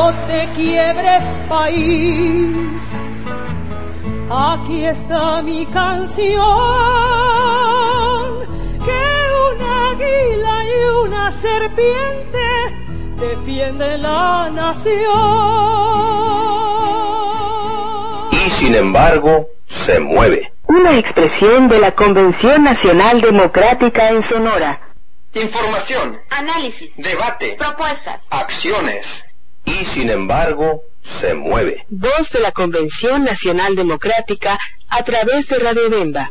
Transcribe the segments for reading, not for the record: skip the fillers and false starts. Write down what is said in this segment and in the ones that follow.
no te quiebres, país. Aquí está mi canción, que un águila y una serpiente defienden la nación. Y sin embargo, se mueve. Una expresión de la Convención Nacional Democrática en Sonora. Información, análisis, debate, propuestas, acciones. Y sin embargo, se mueve. Voz de la Convención Nacional Democrática a través de Radio Bemba.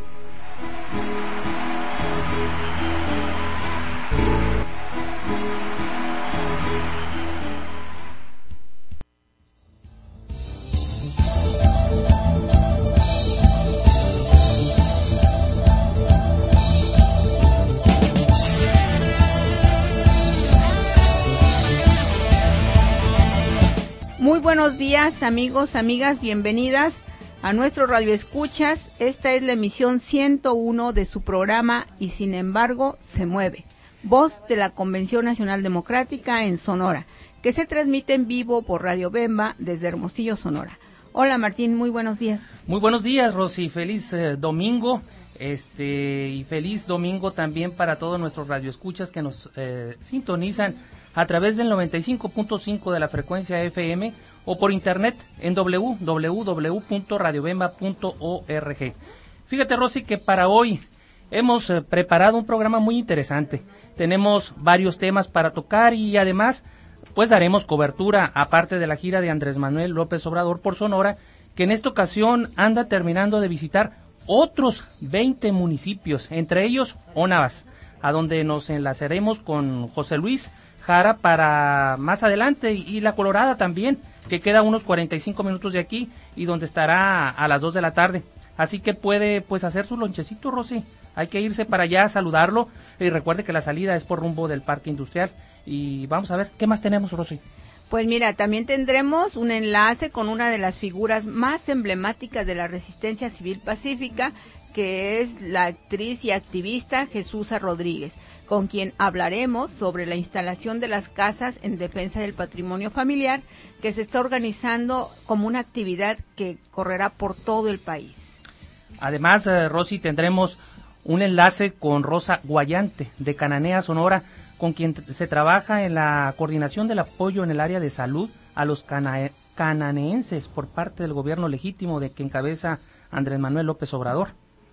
Muy buenos días, amigos, amigas, bienvenidas a nuestro Radio Escuchas. Esta es la emisión 101 de su programa Y sin embargo se mueve, voz de la Convención Nacional Democrática en Sonora, que se transmite en vivo por Radio Bemba desde Hermosillo, Sonora. Hola Martín, muy buenos días. Muy buenos días, Rosy, feliz domingo, y feliz domingo también para todos nuestros radioescuchas que nos sintonizan a través del 95.5 de la frecuencia FM o por internet en www.radiobemba.org. Fíjate, Rosy, que para hoy hemos preparado un programa muy interesante. Tenemos varios temas para tocar y además pues daremos cobertura, aparte de la gira de Andrés Manuel López Obrador por Sonora, que en esta ocasión anda terminando de visitar otros 20 municipios, entre ellos Onavas, a donde nos enlazaremos con José Luis Jara para más adelante, y La Colorada también, que queda unos 45 minutos de aquí y donde estará a las 2 de la tarde. Así que puede pues hacer su lonchecito, Rosy. Hay que irse para allá a saludarlo, y recuerde que la salida es por rumbo del Parque Industrial. Y vamos a ver, ¿qué más tenemos, Rosy? Pues mira, también tendremos un enlace con una de las figuras más emblemáticas de la resistencia civil pacífica, que es la actriz y activista Jesusa Rodríguez, con quien hablaremos sobre la instalación de las casas en defensa del patrimonio familiar, que se está organizando como una actividad que correrá por todo el país. Además, Rosy, tendremos un enlace con Rosa Guayante, de Cananea, Sonora, con quien se trabaja en la coordinación del apoyo en el área de salud a los cananeenses por parte del gobierno legítimo de que encabeza Andrés Manuel López Obrador.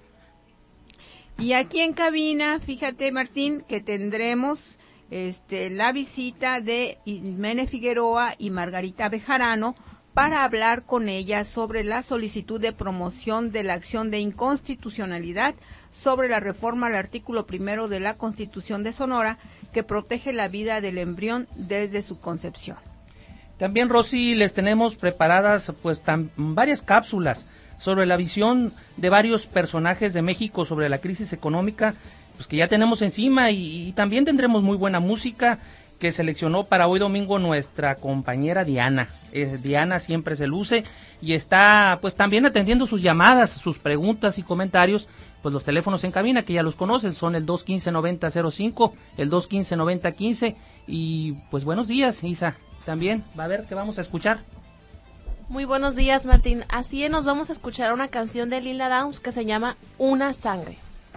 Y aquí en cabina, fíjate, Martín, que tendremos la visita de Ismene Figueroa y Margarita Bejarano para hablar con ellas sobre la solicitud de promoción de la acción de inconstitucionalidad sobre la reforma al artículo 1 de la Constitución de Sonora, que protege la vida del embrión desde su concepción. También, Rosy, les tenemos preparadas pues varias cápsulas sobre la visión de varios personajes de México sobre la crisis económica, pues que ya tenemos encima, y también tendremos muy buena música que seleccionó para hoy domingo nuestra compañera Diana. Diana siempre se luce y está pues también atendiendo sus llamadas, sus preguntas y comentarios. Pues los teléfonos en cabina, que ya los conocen, son el 215-9005, el 215-9015, y pues buenos días, Isa. También va a ver qué vamos a escuchar. Muy buenos días, Martín. Así es, nos vamos a escuchar una canción de Lila Downs que se llama Una Sangre.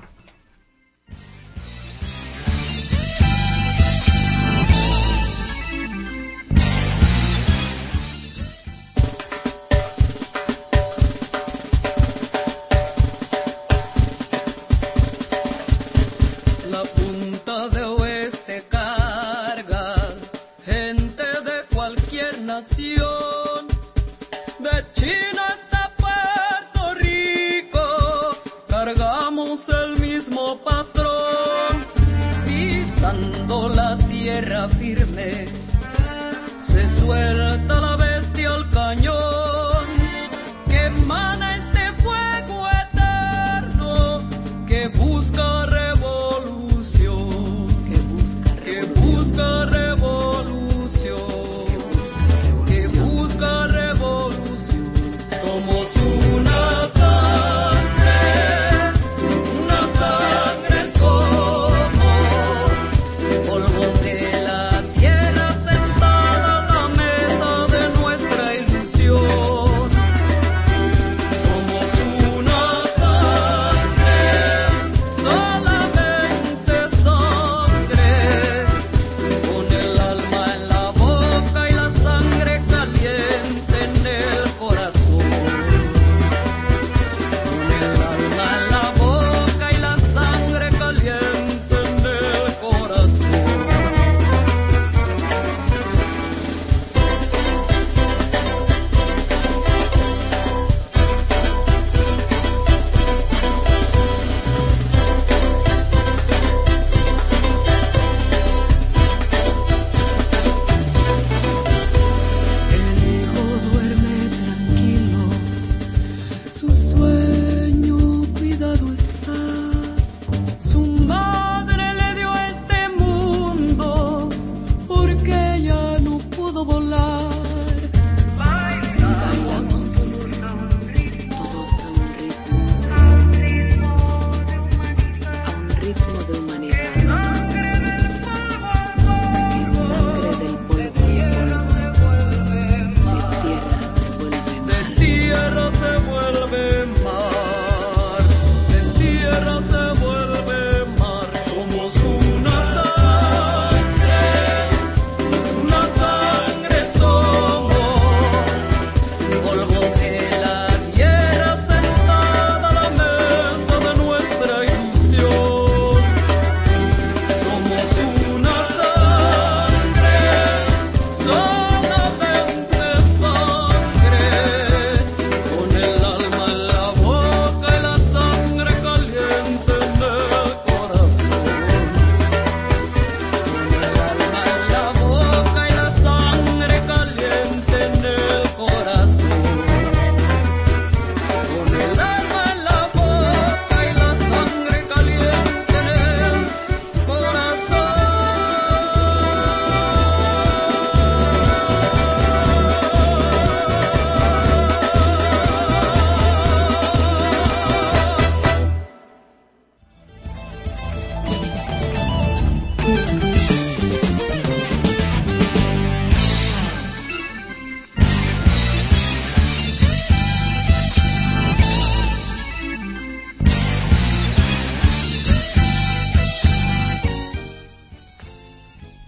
La punta de oeste carga gente de cualquier nación. De China hasta Puerto Rico, cargamos el mismo patrón. Pisando la tierra firme, se suelta la bestia al cañón, que emana este fuego eterno, que busca revolución, que busca revolución, que busca revolución. Somos una sangre somos, polvo de la tierra sentada a la mesa de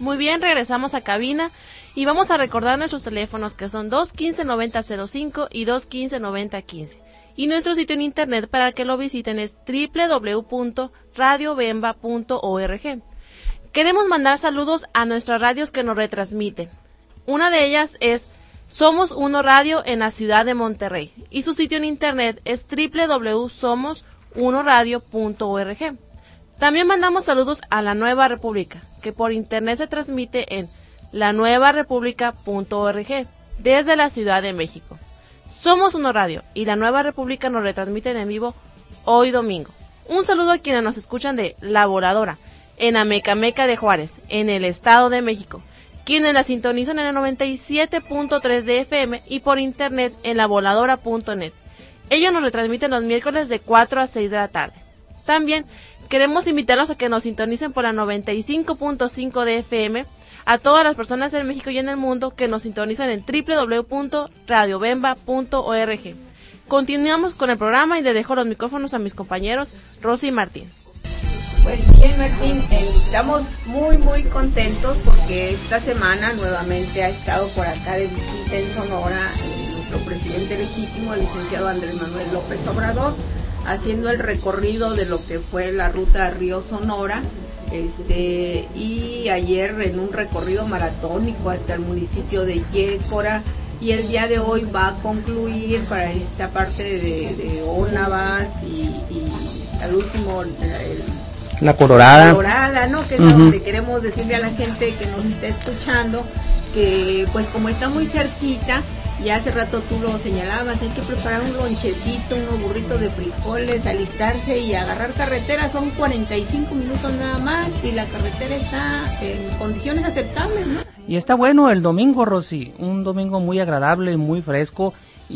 Muy bien, regresamos a cabina y vamos a recordar nuestros teléfonos que son 215-9005 y 215-9015. Y nuestro sitio en internet para que lo visiten es www.radiobemba.org. Queremos mandar saludos a nuestras radios que nos retransmiten. Una de ellas es Somos Uno Radio en la ciudad de Monterrey y su sitio en internet es www.somosunoradio.org. También mandamos saludos a La Nueva República, que por internet se transmite en lanuevarepublica.org desde la Ciudad de México. Somos Uno Radio y La Nueva República nos retransmiten en vivo hoy domingo. Un saludo a quienes nos escuchan de La Voladora, en Amecameca de Juárez, en el Estado de México, quienes la sintonizan en el 97.3 de FM y por internet en lavoladora.net. Ellos nos retransmiten los miércoles de 4 a 6 de la tarde. También queremos invitarlos a que nos sintonicen por la 95.5 de FM, a todas las personas en México y en el mundo que nos sintonizan en www.radiobemba.org. Continuamos con el programa y le dejo los micrófonos a mis compañeros Rosy y Martín. Pues bien, Martín, estamos muy contentos porque esta semana nuevamente ha estado por acá de visita en Sonora nuestro presidente legítimo, el licenciado Andrés Manuel López Obrador, haciendo el recorrido de lo que fue la ruta Río-Sonora, y ayer en un recorrido maratónico hasta el municipio de Yécora, y el día de hoy va a concluir para esta parte de Ónavas y al último La Colorada, ¿no? Que es a donde queremos decirle a la gente que nos está escuchando que pues como está muy cerquita, ya hace rato tú lo señalabas, hay que preparar un lonchecito, unos burritos de frijoles, alistarse y agarrar carretera. Son 45 minutos nada más y la carretera está en condiciones aceptables, ¿no? Y está bueno el domingo, Rosy, un domingo muy agradable, muy fresco,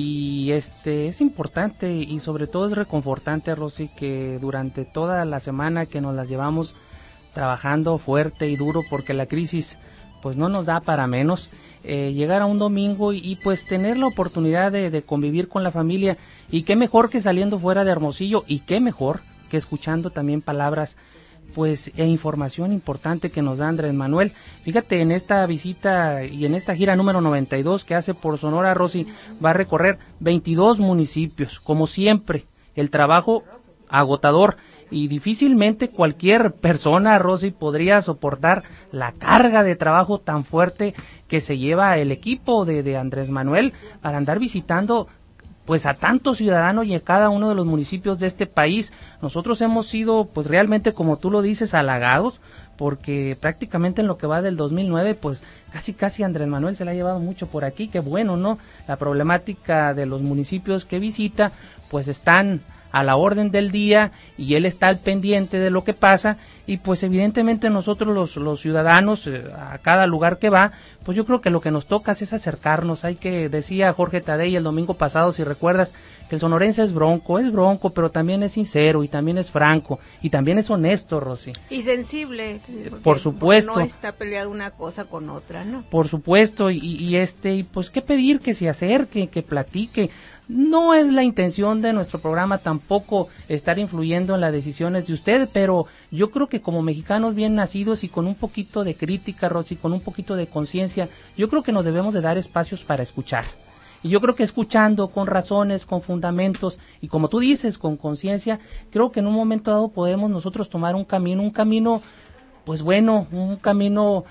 y es importante y sobre todo es reconfortante, Rosy, que durante toda la semana que nos las llevamos trabajando fuerte y duro porque la crisis pues no nos da para menos, llegar a un domingo y pues tener la oportunidad de convivir con la familia, y qué mejor que saliendo fuera de Hermosillo, y qué mejor que escuchando también palabras pues e información importante que nos da Andrés Manuel. Fíjate, en esta visita y en esta gira número 92 que hace por Sonora, Rosy, va a recorrer 22 municipios, como siempre, el trabajo agotador, y difícilmente cualquier persona, Rosy, podría soportar la carga de trabajo tan fuerte que se lleva el equipo de Andrés Manuel para andar visitando pues a tantos ciudadanos y a cada uno de los municipios de este país. Nosotros hemos sido pues realmente, como tú lo dices, halagados, porque prácticamente en lo que va del 2009 pues casi Andrés Manuel se la ha llevado mucho por aquí. Qué bueno, ¿no? La problemática de los municipios que visita pues están a la orden del día y él está al pendiente de lo que pasa, y pues evidentemente nosotros los ciudadanos a cada lugar que va, pues yo creo que lo que nos toca es acercarnos. Hay que, decía Jorge Tadei el domingo pasado, si recuerdas, que el sonorense es bronco, pero también es sincero y también es franco y también es honesto, Rosy. Y sensible. Por supuesto. No está peleada una cosa con otra, ¿no? Por supuesto, y pues qué pedir, que se acerque, que platique. No es la intención de nuestro programa tampoco estar influyendo en las decisiones de usted, pero yo creo que como mexicanos bien nacidos y con un poquito de crítica, Rosy, con un poquito de conciencia, yo creo que nos debemos de dar espacios para escuchar. Y yo creo que escuchando con razones, con fundamentos y como tú dices, con conciencia, creo que en un momento dado podemos nosotros tomar un camino pues bueno, un camino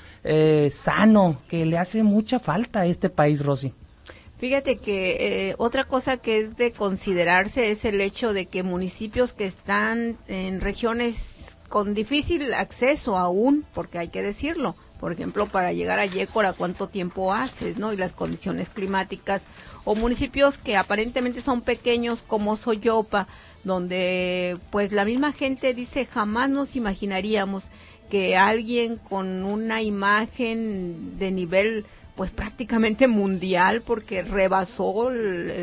sano, que le hace mucha falta a este país, Rosy. Fíjate que otra cosa que es de considerarse es el hecho de que municipios que están en regiones con difícil acceso aún, porque hay que decirlo, por ejemplo, para llegar a Yécora, ¿cuánto tiempo haces, no? Y las condiciones climáticas, o municipios que aparentemente son pequeños como Soyopa, donde pues la misma gente dice, jamás nos imaginaríamos que alguien con una imagen de nivel pues prácticamente mundial, porque rebasó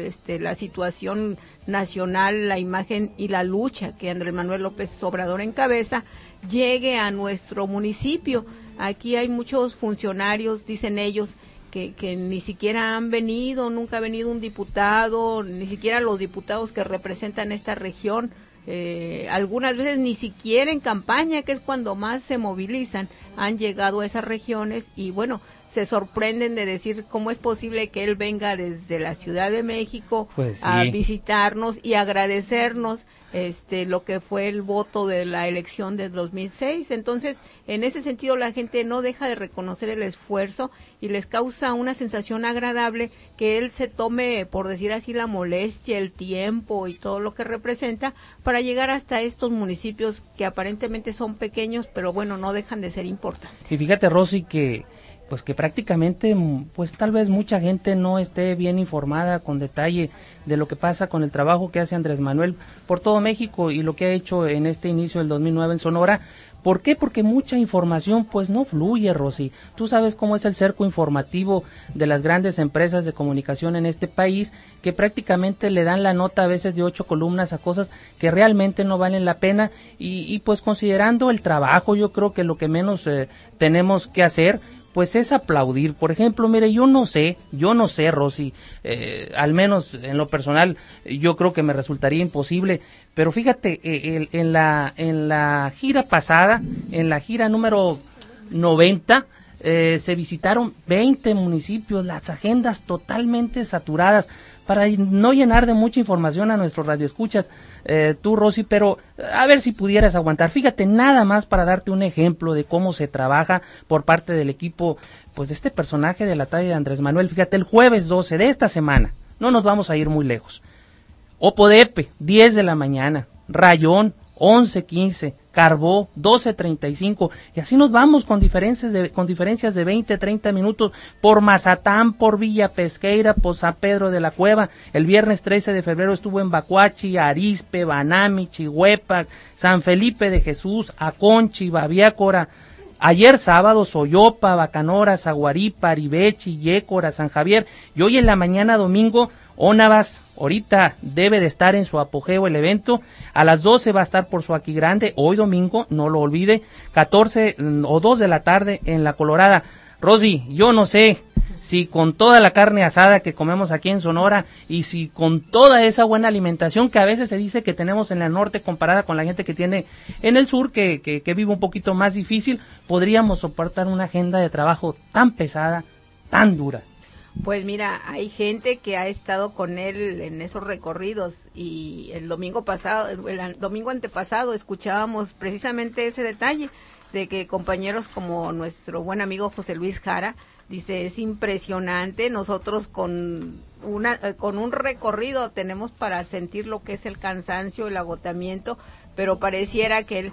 la situación nacional, la imagen y la lucha que Andrés Manuel López Obrador encabeza, llegue a nuestro municipio. Aquí hay muchos funcionarios, dicen ellos, que ni siquiera han venido, nunca ha venido un diputado, ni siquiera los diputados que representan esta región, algunas veces ni siquiera en campaña, que es cuando más se movilizan, han llegado a esas regiones y bueno, se sorprenden de decir cómo es posible que él venga desde la Ciudad de México pues sí, a visitarnos y agradecernos lo que fue el voto de la elección del 2006. Entonces, en ese sentido, la gente no deja de reconocer el esfuerzo y les causa una sensación agradable que él se tome, por decir así, la molestia, el tiempo y todo lo que representa para llegar hasta estos municipios que aparentemente son pequeños, pero bueno, no dejan de ser importantes. Y fíjate, Rosy, que pues que prácticamente, pues tal vez mucha gente no esté bien informada con detalle de lo que pasa con el trabajo que hace Andrés Manuel por todo México y lo que ha hecho en este inicio del 2009 en Sonora. ¿Por qué? Porque mucha información pues no fluye, Rosy. Tú sabes cómo es el cerco informativo de las grandes empresas de comunicación en este país, que prácticamente le dan la nota a veces de 8 columnas a cosas que realmente no valen la pena y pues considerando el trabajo, yo creo que lo que menos tenemos que hacer pues es aplaudir. Por ejemplo, mire, yo no sé, Rosy, al menos en lo personal, yo creo que me resultaría imposible, pero fíjate, en la gira pasada, en la gira número 90, se visitaron 20 municipios, las agendas totalmente saturadas, para no llenar de mucha información a nuestros radioescuchas, tú, Rosy, pero a ver si pudieras aguantar. Fíjate, nada más para darte un ejemplo de cómo se trabaja por parte del equipo, pues de este personaje de la talla de Andrés Manuel. Fíjate, el jueves 12 de esta semana, no nos vamos a ir muy lejos. Opodepe, 10 de la mañana, Rayón, 11:15, Carbó, 12:35, y así nos vamos con diferencias de 20, 30 minutos por Mazatán, por Villa Pesqueira, por San Pedro de la Cueva. El viernes 13 de febrero estuvo en Bacuachi, Arizpe, Banami, Chihuepac, San Felipe de Jesús, Aconchi, Babiácora. Ayer sábado, Soyopa, Bacanora, Zaguaripa, Aribechi, Yécora, San Javier, y hoy en la mañana domingo, Ónavas. Ahorita debe de estar en su apogeo el evento, a las 12 va a estar por Suaqui Grande, hoy domingo, no lo olvide, 14 o 2 de la tarde en La Colorada. Rosy, yo no sé si con toda la carne asada que comemos aquí en Sonora y si con toda esa buena alimentación que a veces se dice que tenemos en el norte comparada con la gente que tiene en el sur, que vive un poquito más difícil, podríamos soportar una agenda de trabajo tan pesada, tan dura. Pues mira, hay gente que ha estado con él en esos recorridos y el domingo antepasado escuchábamos precisamente ese detalle de que compañeros como nuestro buen amigo José Luis Jara dice, es impresionante, nosotros con un recorrido tenemos para sentir lo que es el cansancio, el agotamiento, pero pareciera que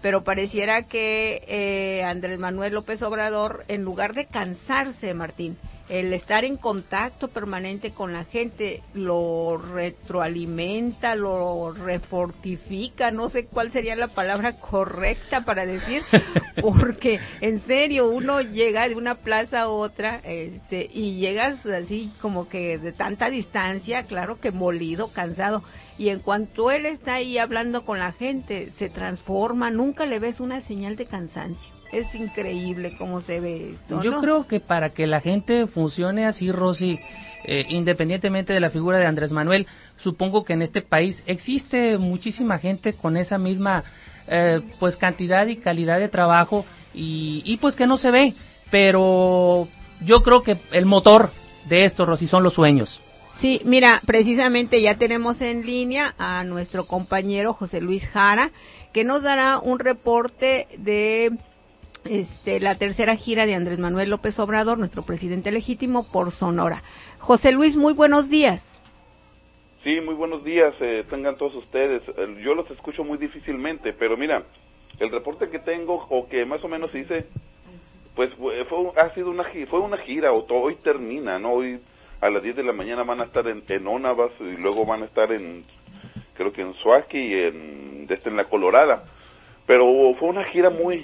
Andrés Manuel López Obrador, en lugar de cansarse, Martín, el estar en contacto permanente con la gente, lo retroalimenta, lo refortifica, no sé cuál sería la palabra correcta para decir, porque en serio, uno llega de una plaza a otra, y llegas así como que de tanta distancia, claro que molido, cansado, y en cuanto él está ahí hablando con la gente, se transforma, nunca le ves una señal de cansancio. Es increíble cómo se ve esto, ¿no? Yo creo que para que la gente funcione así, Rosy, independientemente de la figura de Andrés Manuel, supongo que en este país existe muchísima gente con esa misma pues cantidad y calidad de trabajo y pues que no se ve, pero yo creo que el motor de esto, Rosy, son los sueños. Sí, mira, precisamente ya tenemos en línea a nuestro compañero José Luis Jara, que nos dará un reporte de la tercera gira de Andrés Manuel López Obrador, nuestro presidente legítimo, por Sonora. José Luis, muy buenos días. Sí, muy buenos días, tengan todos ustedes. Yo los escucho muy difícilmente, pero mira, el reporte que tengo, o que más o menos hice, pues fue una gira, hoy termina, ¿no? Hoy a las 10 de la mañana van a estar en Ónavas, y luego van a estar creo que en Suaqui y en La Colorada. Pero fue una gira muy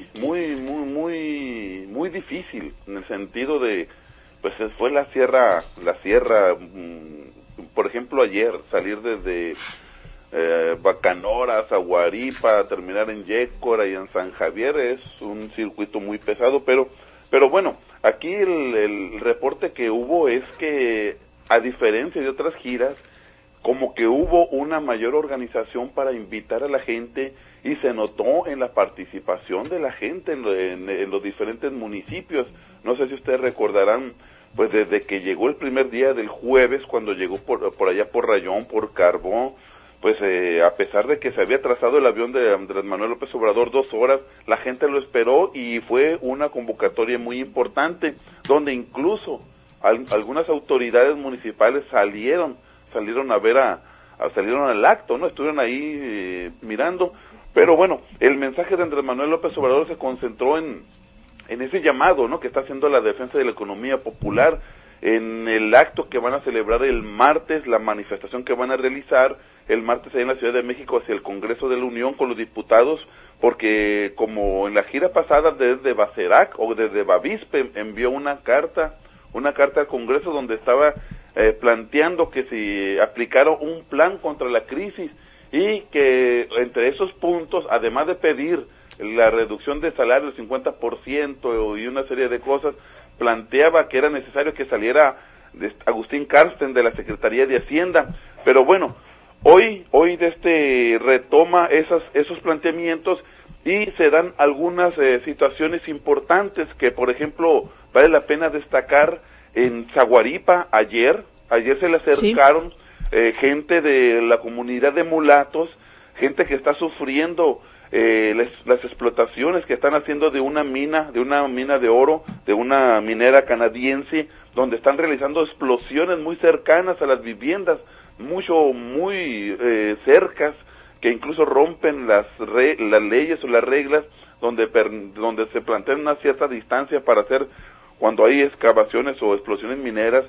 difícil, en el sentido de, pues fue la sierra, por ejemplo ayer, salir desde Bacanora, Zaguaripa, terminar en Yécora y en San Javier, es un circuito muy pesado, pero bueno, aquí el reporte que hubo es que, a diferencia de otras giras, como que hubo una mayor organización para invitar a la gente y se notó en la participación de la gente en los diferentes municipios. No sé si ustedes recordarán, pues desde que llegó el primer día del jueves, cuando llegó por allá por Rayón, por Carbón, pues a pesar de que se había trazado el avión de Andrés Manuel López Obrador 2 horas, la gente lo esperó y fue una convocatoria muy importante, donde incluso algunas autoridades municipales salieron a ver salieron al acto, ¿no? Estuvieron ahí mirando, pero bueno, el mensaje de Andrés Manuel López Obrador se concentró en ese llamado, ¿no?, que está haciendo la defensa de la economía popular, en el acto que van a celebrar el martes, la manifestación que van a realizar el martes ahí en la Ciudad de México hacia el Congreso de la Unión con los diputados, porque como en la gira pasada desde Bacerac o desde Bavispe envió una carta al Congreso donde estaba planteando que se aplicara un plan contra la crisis y que entre esos puntos, además de pedir la reducción de salario del 50% y una serie de cosas, planteaba que era necesario que saliera Agustín Carsten de la Secretaría de Hacienda. Pero bueno, hoy retoma esos planteamientos y se dan algunas situaciones importantes que, por ejemplo, vale la pena destacar. En Zaguaripa ayer se le acercaron gente de la comunidad de mulatos, gente que está sufriendo las explotaciones que están haciendo de una mina de oro, de una minera canadiense, donde están realizando explosiones muy cercanas a las viviendas, muy cercas, que incluso rompen las leyes o las reglas, donde se plantea una cierta distancia para hacer, cuando hay excavaciones o explosiones mineras,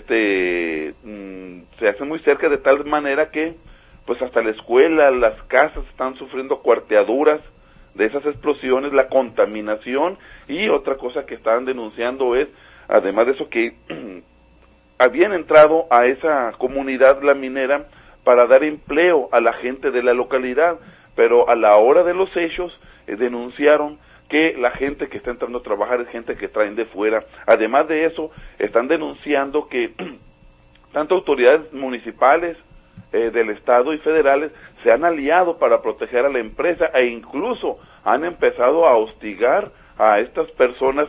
se hace muy cerca, de tal manera que pues hasta la escuela, las casas están sufriendo cuarteaduras de esas explosiones, la contaminación. Y otra cosa que estaban denunciando es, además de eso, que habían entrado a esa comunidad, la minera, para dar empleo a la gente de la localidad, pero a la hora de los hechos denunciaron que la gente que está entrando a trabajar es gente que traen de fuera. Además de eso, están denunciando que tanto autoridades municipales del estado y federales se han aliado para proteger a la empresa e incluso han empezado a hostigar a estas personas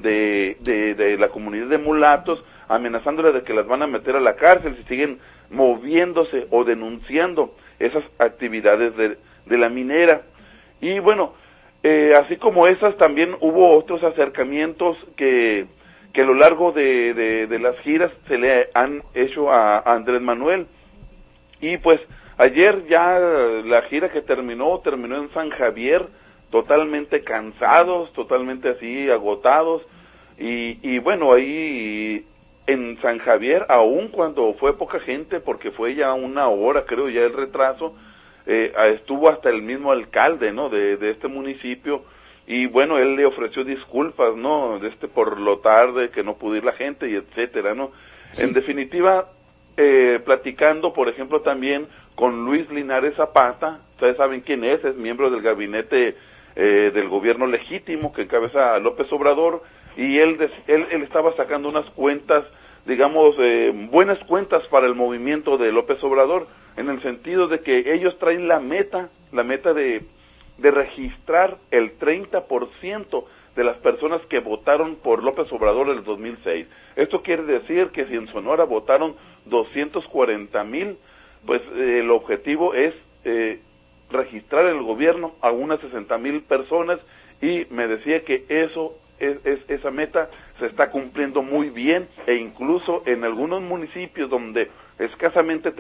de la comunidad de mulatos, amenazándoles de que las van a meter a la cárcel si siguen moviéndose o denunciando esas actividades de la minera. Y bueno, así como esas, también hubo otros acercamientos que a lo largo de las giras se le han hecho a Andrés Manuel. Y pues ayer ya la gira que terminó en San Javier, totalmente cansados, totalmente así agotados, y bueno, ahí en San Javier, aun cuando fue poca gente, porque fue ya 1 hora, creo, ya el retraso, estuvo hasta el mismo alcalde, ¿no?, de este municipio, y bueno, él le ofreció disculpas, ¿no?, por lo tarde que no pudo ir la gente, y etcétera, ¿no? Sí. En definitiva, platicando, por ejemplo, también con Luis Linares Zapata, ustedes saben quién es miembro del gabinete del gobierno legítimo que encabeza López Obrador, y él estaba sacando unas cuentas, digamos, buenas cuentas para el movimiento de López Obrador, en el sentido de que ellos traen la meta de registrar el 30% de las personas que votaron por López Obrador en el 2006. Esto quiere decir que si en Sonora votaron 240,000, pues el objetivo es registrar el gobierno a unas 60,000 personas, y me decía que esa meta se está cumpliendo muy bien, e incluso en algunos municipios donde escasamente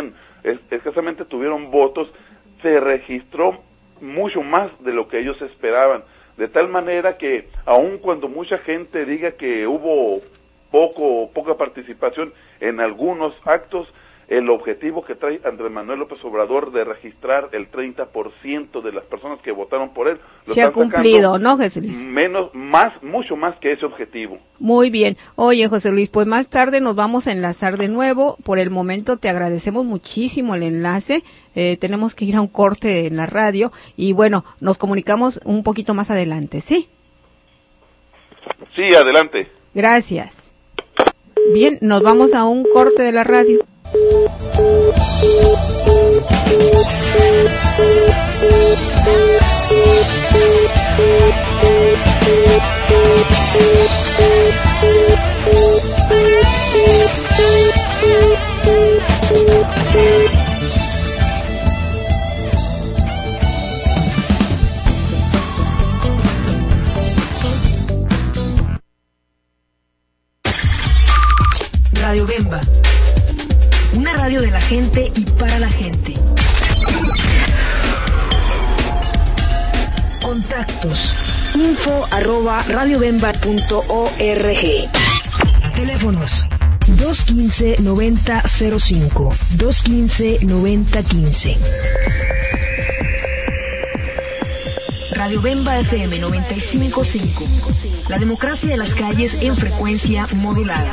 tuvieron votos, se registró mucho más de lo que ellos esperaban, de tal manera que aun cuando mucha gente diga que hubo poca participación en algunos actos, el objetivo que trae Andrés Manuel López Obrador de registrar el 30% de las personas que votaron por él, se ha cumplido, ¿no, José Luis? Mucho más que ese objetivo. Muy bien. Oye, José Luis, pues más tarde nos vamos a enlazar de nuevo. Por el momento te agradecemos muchísimo el enlace. Tenemos que ir a un corte en la radio y bueno, nos comunicamos un poquito más adelante, ¿sí? Sí, adelante. Gracias. Bien, nos vamos a un corte de la radio. Radio Bemba, una radio de la gente y para la gente. Contactos: info@radiobemba.org. Teléfonos: 215-9005, 215-9015. Radio Bemba FM 95.5. La democracia de las calles en frecuencia modulada.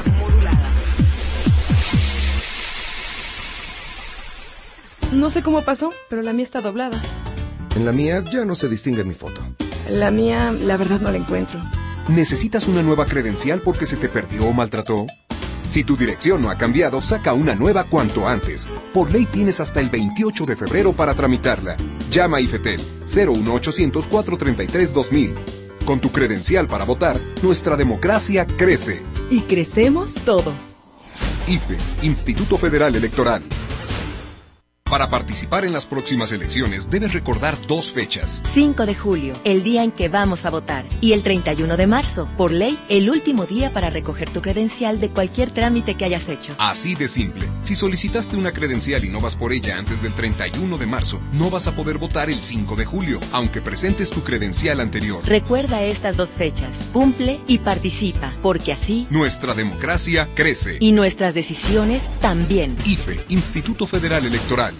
No sé cómo pasó, pero la mía está doblada. En la mía ya no se distingue mi foto. La mía, la verdad, no la encuentro. ¿Necesitas una nueva credencial porque se te perdió o maltrató? Si tu dirección no ha cambiado, saca una nueva cuanto antes. Por ley tienes hasta el 28 de febrero para tramitarla. Llama a IFETEL 01800 433 2000. Con tu credencial para votar, nuestra democracia crece. Y crecemos todos. IFE, Instituto Federal Electoral. Para participar en las próximas elecciones, debes recordar 2 fechas. 5 de julio, el día en que vamos a votar. Y el 31 de marzo, por ley, el último día para recoger tu credencial de cualquier trámite que hayas hecho. Así de simple. Si solicitaste una credencial y no vas por ella antes del 31 de marzo, no vas a poder votar el 5 de julio, aunque presentes tu credencial anterior. Recuerda estas 2 fechas. Cumple y participa, porque así nuestra democracia crece. Y nuestras decisiones también. IFE, Instituto Federal Electoral.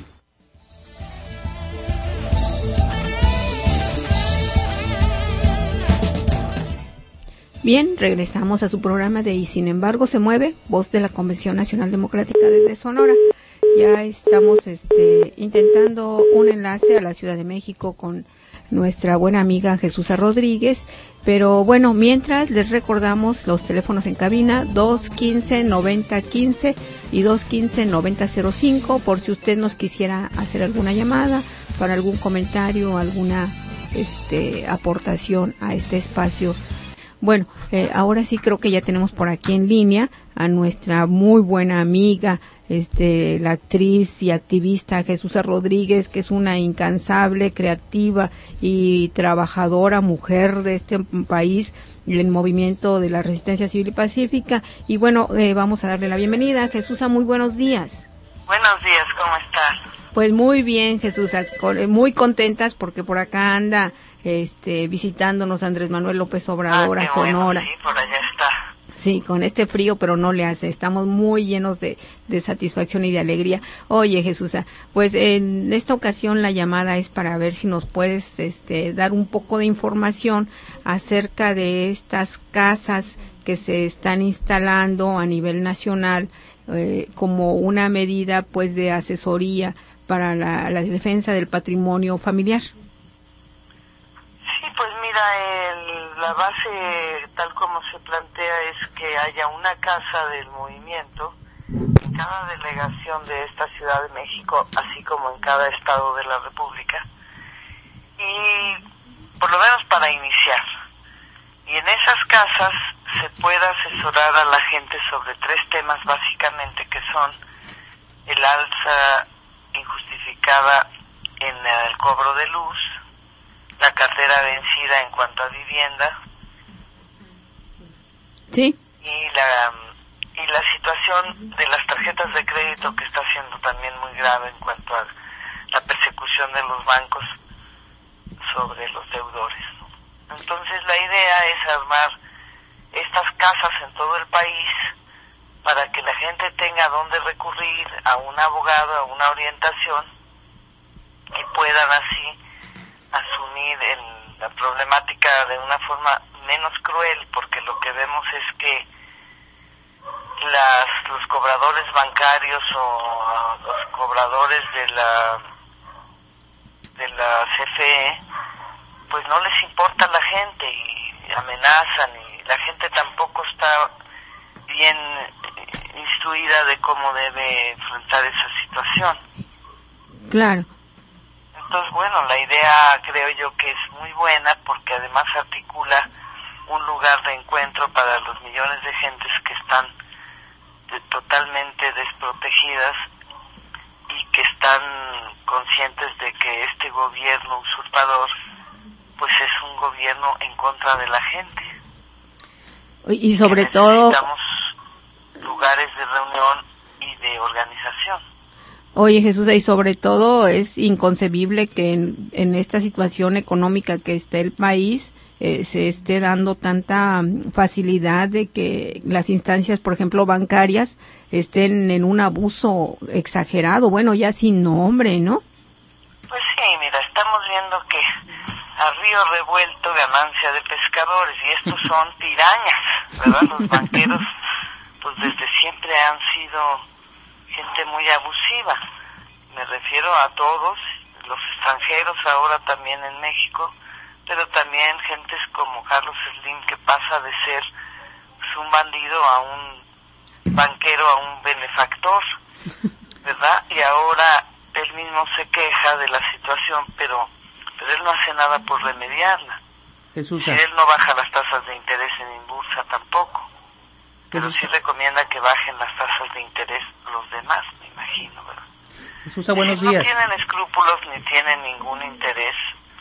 Bien, regresamos a su programa de Y sin embargo se mueve, voz de la Convención Nacional Democrática desde Sonora. Ya estamos intentando un enlace a la Ciudad de México con nuestra buena amiga Jesusa Rodríguez, pero bueno, mientras les recordamos los teléfonos en cabina 215-9015 y 215-9005 por si usted nos quisiera hacer alguna llamada para algún comentario, alguna aportación a este espacio. Bueno, ahora sí creo que ya tenemos por aquí en línea a nuestra muy buena amiga, la actriz y activista Jesusa Rodríguez, que es una incansable, creativa y trabajadora mujer de este país, el movimiento de la resistencia civil y pacífica. Y bueno, vamos a darle la bienvenida. Jesusa, muy buenos días. Buenos días, ¿cómo estás? Pues muy bien, Jesusa, muy contentas porque por acá anda visitándonos Andrés Manuel López Obrador a Sonora. Bueno, sí, por allá está. Sí, con este frío, pero no le hace. Estamos muy llenos de satisfacción y de alegría. Oye, Jesusa, pues en esta ocasión la llamada es para ver si nos puedes dar un poco de información acerca de estas casas que se están instalando a nivel nacional como una medida pues de asesoría para la defensa del patrimonio familiar. Sí, pues mira, la base tal como se plantea es que haya una casa del movimiento en cada delegación de esta Ciudad de México, así como en cada estado de la República, y por lo menos para iniciar. Y en esas casas se pueda asesorar a la gente sobre 3 temas básicamente, que son el alza injustificada en el cobro de luz, la cartera vencida en cuanto a vivienda, sí, y la situación de las tarjetas de crédito, que está siendo también muy grave en cuanto a la persecución de los bancos sobre los deudores, ¿no? Entonces la idea es armar estas casas en todo el país para que la gente tenga dónde recurrir a un abogado, a una orientación, y puedan así asumir la problemática de una forma menos cruel, porque lo que vemos es que los cobradores bancarios o los cobradores de la CFE pues no les importa a la gente y amenazan, y la gente tampoco está bien instruida de cómo debe enfrentar esas situaciones. situación. Claro. Entonces, bueno, la idea creo yo que es muy buena porque además articula un lugar de encuentro para los millones de gentes que están totalmente desprotegidas y que están conscientes de que este gobierno usurpador pues es un gobierno en contra de la gente. Y sobre todo necesitamos lugares de reunión y de organización. Oye, Jesús, y sobre todo es inconcebible que en esta situación económica que está el país se esté dando tanta facilidad de que las instancias, por ejemplo, bancarias, estén en un abuso exagerado, bueno, ya sin nombre, ¿no? Pues sí, mira, estamos viendo que a río revuelto ganancia de pescadores, y estos son pirañas, ¿verdad? Los banqueros, pues desde siempre han sido gente muy abusiva. Me refiero a todos, los extranjeros ahora también en México, pero también gentes como Carlos Slim, que pasa de ser pues, un bandido a un banquero, a un benefactor, ¿verdad? Y ahora él mismo se queja de la situación, pero él no hace nada por remediarla. Jesús, y él no baja las tasas de interés en Inbursa tampoco, pero sí recomienda que bajen las tasas de interés los demás, me imagino, ¿verdad? Jesús, buenos días. No tienen escrúpulos ni tienen ningún interés,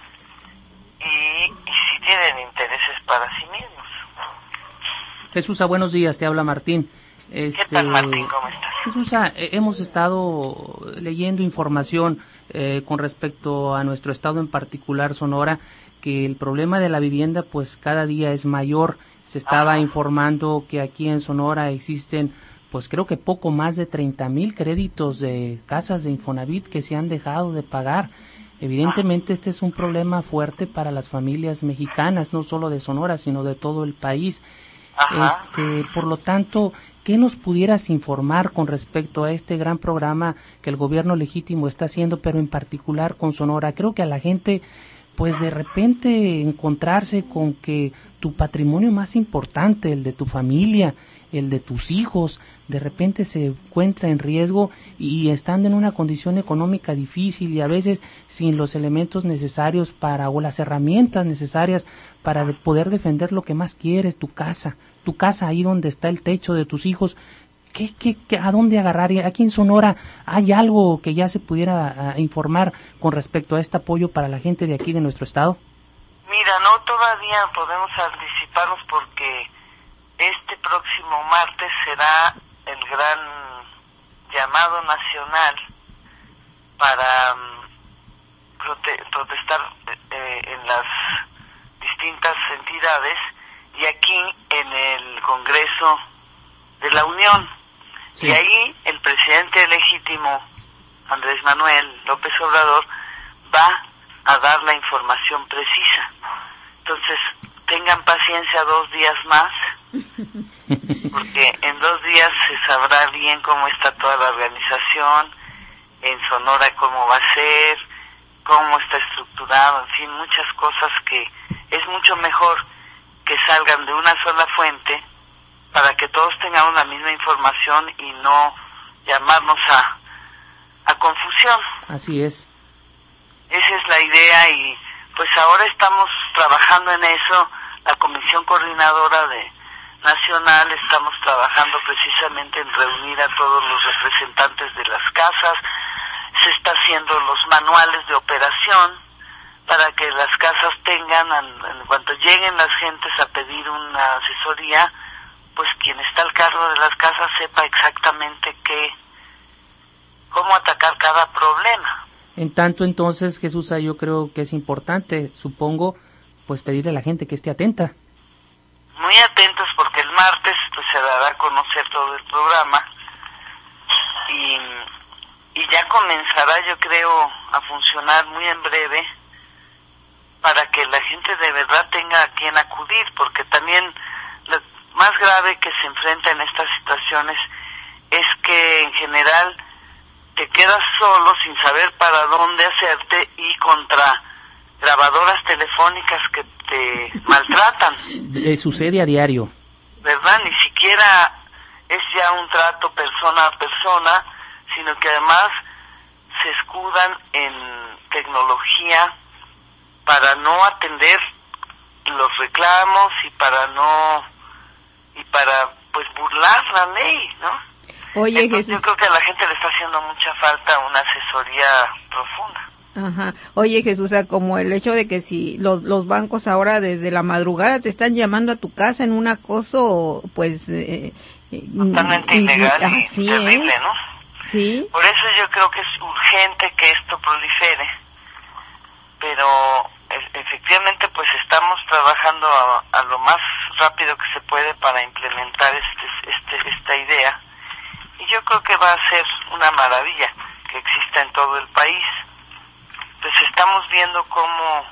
y sí tienen intereses para sí mismos. Jesús, buenos días, te habla Martín. ¿Qué tal, Martín? ¿Cómo estás? Jesús, hemos estado leyendo información con respecto a nuestro estado, en particular Sonora, que el problema de la vivienda pues cada día es mayor. Se estaba informando que aquí en Sonora existen pues creo que poco más de 30,000 créditos de casas de Infonavit que se han dejado de pagar. Evidentemente este es un problema fuerte para las familias mexicanas, no solo de Sonora, sino de todo el país. Por lo tanto, ¿qué nos pudieras informar con respecto a este gran programa que el gobierno legítimo está haciendo, pero en particular con Sonora? Creo que a la gente, pues de repente encontrarse con que tu patrimonio más importante, el de tu familia, el de tus hijos, de repente se encuentra en riesgo y estando en una condición económica difícil y a veces sin los elementos necesarios o las herramientas necesarias para poder defender lo que más quieres, tu casa ahí donde está el techo de tus hijos. ¿A dónde agarrar? Aquí en Sonora, ¿hay algo que ya se pudiera informar con respecto a este apoyo para la gente de aquí de nuestro estado? Mira, no todavía podemos anticiparnos porque este próximo martes será el gran llamado nacional para protestar en las distintas entidades y aquí en el Congreso de la Unión. Sí. Y ahí el presidente legítimo, Andrés Manuel López Obrador, va a dar la información precisa. Entonces, tengan paciencia 2 días más, porque en 2 días se sabrá bien cómo está toda la organización, en Sonora cómo va a ser, cómo está estructurado, en fin, muchas cosas que es mucho mejor que salgan de una sola fuente para que todos tengamos la misma información y no llamarnos a confusión. Así es. Esa es la idea y pues ahora estamos trabajando en eso. La Comisión Coordinadora Nacional estamos trabajando precisamente en reunir a todos los representantes de las casas. Se está haciendo los manuales de operación para que las casas tengan, en cuanto lleguen las gentes a pedir una asesoría, pues quien está al cargo de las casas sepa exactamente cómo atacar cada problema. En tanto entonces, Jesús, yo creo que es importante, supongo, pues pedirle a la gente que esté atenta. Muy atentos porque el martes pues se dará a conocer todo el programa y ya comenzará, yo creo, a funcionar muy en breve para que la gente de verdad tenga a quien acudir, porque también lo más grave que se enfrenta en estas situaciones es que en general te quedas solo sin saber para dónde hacerte y contra grabadoras telefónicas que te maltratan. Sucede a diario. ¿Verdad? Ni siquiera es ya un trato persona a persona, sino que además se escudan en tecnología para no atender los reclamos y para pues burlar la ley, ¿no? Oye, entonces, Jesús, yo creo que a la gente le está haciendo mucha falta una asesoría profunda. ajá. Oye, Jesús, como el hecho de que si los bancos ahora desde la madrugada te están llamando a tu casa en un acoso, pues totalmente ilegal y terrible, ¿no? Sí. Por eso yo creo que es urgente que esto prolifere, pero efectivamente pues estamos trabajando a lo más rápido que se puede para implementar esta idea, y yo creo que va a ser una maravilla que exista en todo el país. Pues estamos viendo cómo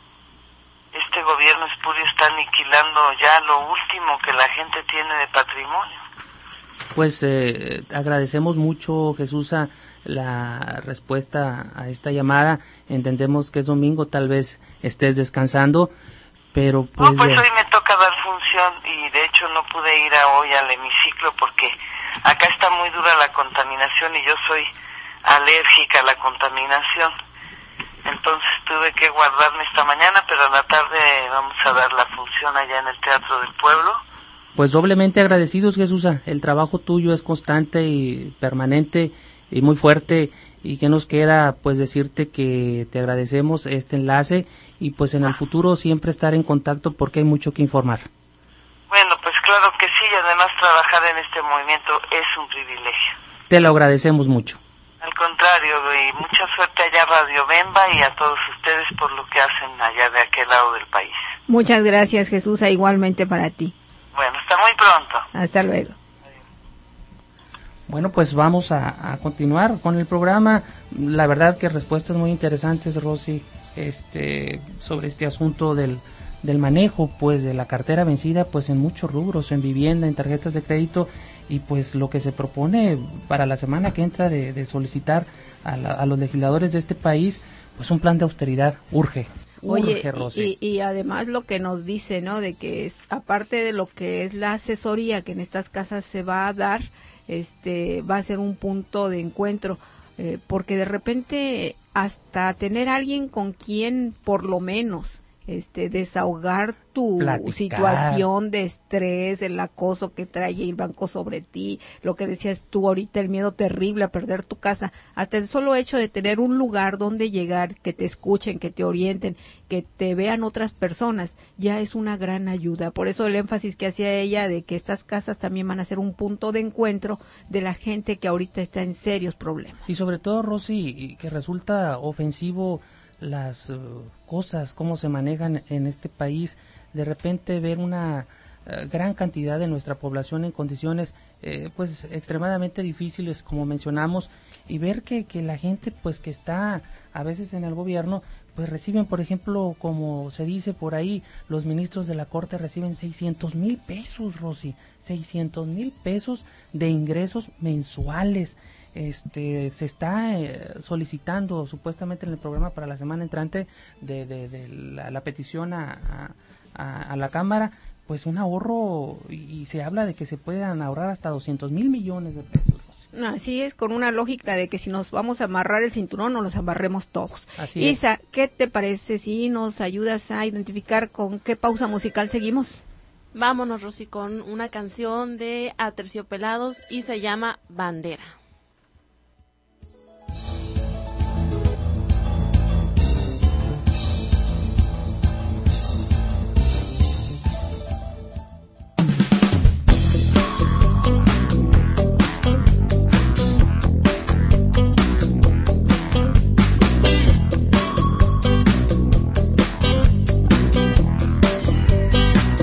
este gobierno espurio está aniquilando ya lo último que la gente tiene de patrimonio. Pues agradecemos mucho, Jesús, la respuesta a esta llamada. Entendemos que es domingo, tal vez estés descansando, pero pues... No, pues hoy me toca dar función y de hecho no pude ir hoy al hemiciclo porque acá está muy dura la contaminación y yo soy alérgica a la contaminación. Entonces tuve que guardarme esta mañana, pero a la tarde vamos a dar la función allá en el Teatro del Pueblo. Pues doblemente agradecidos, Jesús. El trabajo tuyo es constante y permanente y muy fuerte, y que nos queda pues decirte que te agradecemos este enlace y pues en el futuro siempre estar en contacto porque hay mucho que informar. Bueno, pues claro que sí, y además trabajar en este movimiento es un privilegio. Te lo agradecemos mucho. Al contrario, y mucha suerte allá a Radio Bemba y a todos ustedes por lo que hacen allá de aquel lado del país. Muchas gracias, Jesús, igualmente para ti. Bueno, hasta muy pronto. Hasta luego. Bueno, pues vamos a continuar con el programa. La verdad que respuestas muy interesantes, Rosy, sobre este asunto del manejo pues de la cartera vencida pues en muchos rubros, en vivienda, en tarjetas de crédito, y pues lo que se propone para la semana que entra de solicitar a los legisladores de este país pues un plan de austeridad urge. Oye, y además lo que nos dice, ¿no? De que aparte de lo que es la asesoría que en estas casas se va a dar, va a ser un punto de encuentro, porque de repente hasta tener alguien con quien por lo menos desahogar tu situación de estrés, el acoso que trae el banco sobre ti, lo que decías tú ahorita, el miedo terrible a perder tu casa, hasta el solo hecho de tener un lugar donde llegar, que te escuchen, que te orienten, que te vean otras personas, ya es una gran ayuda. Por eso el énfasis que hacía ella de que estas casas también van a ser un punto de encuentro de la gente que ahorita está en serios problemas. Y sobre todo, Rosy, que resulta ofensivo las cosas, cómo se manejan en este país, de repente ver una gran cantidad de nuestra población en condiciones pues extremadamente difíciles, como mencionamos, y ver que la gente pues que está a veces en el gobierno pues reciben, por ejemplo, como se dice por ahí, los ministros de la Corte reciben 600,000 pesos, Rosy, 600,000 pesos de ingresos mensuales. Se está solicitando supuestamente en el programa para la semana entrante de la petición a la Cámara, pues un ahorro, y se habla de que se puedan ahorrar hasta 200,000 millones de pesos. Así es, con una lógica de que si nos vamos a amarrar el cinturón, nos los amarremos todos. Así Isa, ¿qué te parece si nos ayudas a identificar con qué pausa musical seguimos? Vámonos, Rosy, con una canción de Aterciopelados y se llama Bandera.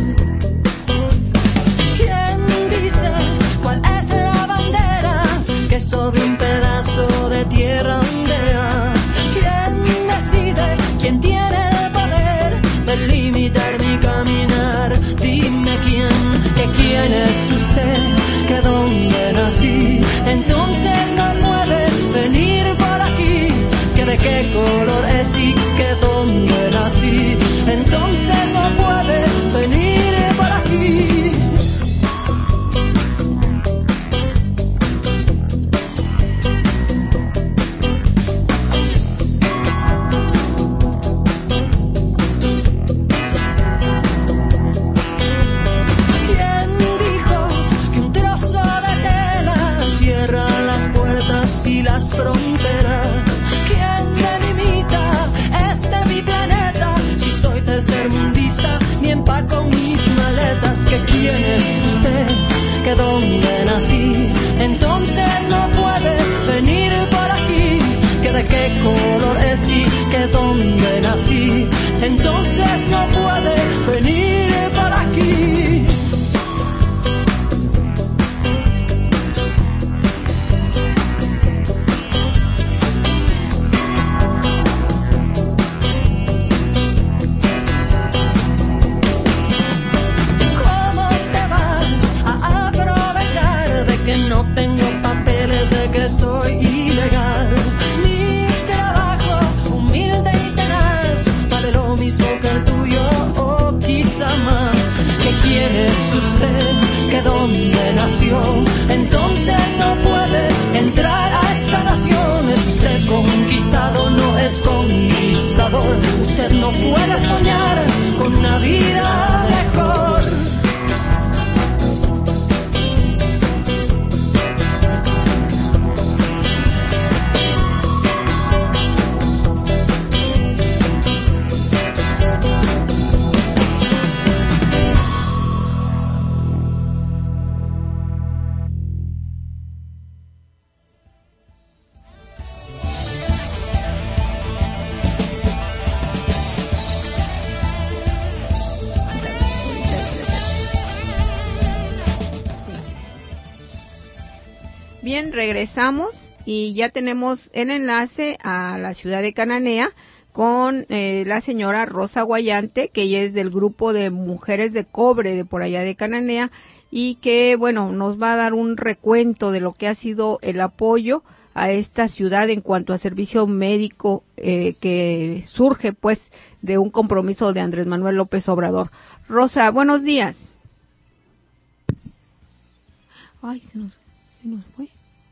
¿Quién dice cuál es la bandera que tercermundista, ni empaco mis maletas. ¿Que quién es usted? ¿Que dónde nací? Entonces no puede venir por aquí. ¿Que de qué color es y que dónde nací? Entonces no puede venir por aquí. No tengo papeles de que soy ilegal. Mi trabajo, humilde y tenaz, vale lo mismo que el tuyo o quizá más. ¿Que quién es usted? ¿Que dónde nació? Entonces no puede entrar a esta nación. ¿Es usted conquistado? No es conquistador. Usted no puede soñar con una vida mejor. Bien, regresamos y ya tenemos el enlace a la ciudad de Cananea con la señora Rosa Guayante, que ella es del grupo de Mujeres de Cobre de por allá de Cananea y que, bueno, nos va a dar un recuento de lo que ha sido el apoyo a esta ciudad en cuanto a servicio médico que surge pues de un compromiso de Andrés Manuel López Obrador. Rosa, buenos días. Ay, se nos fue.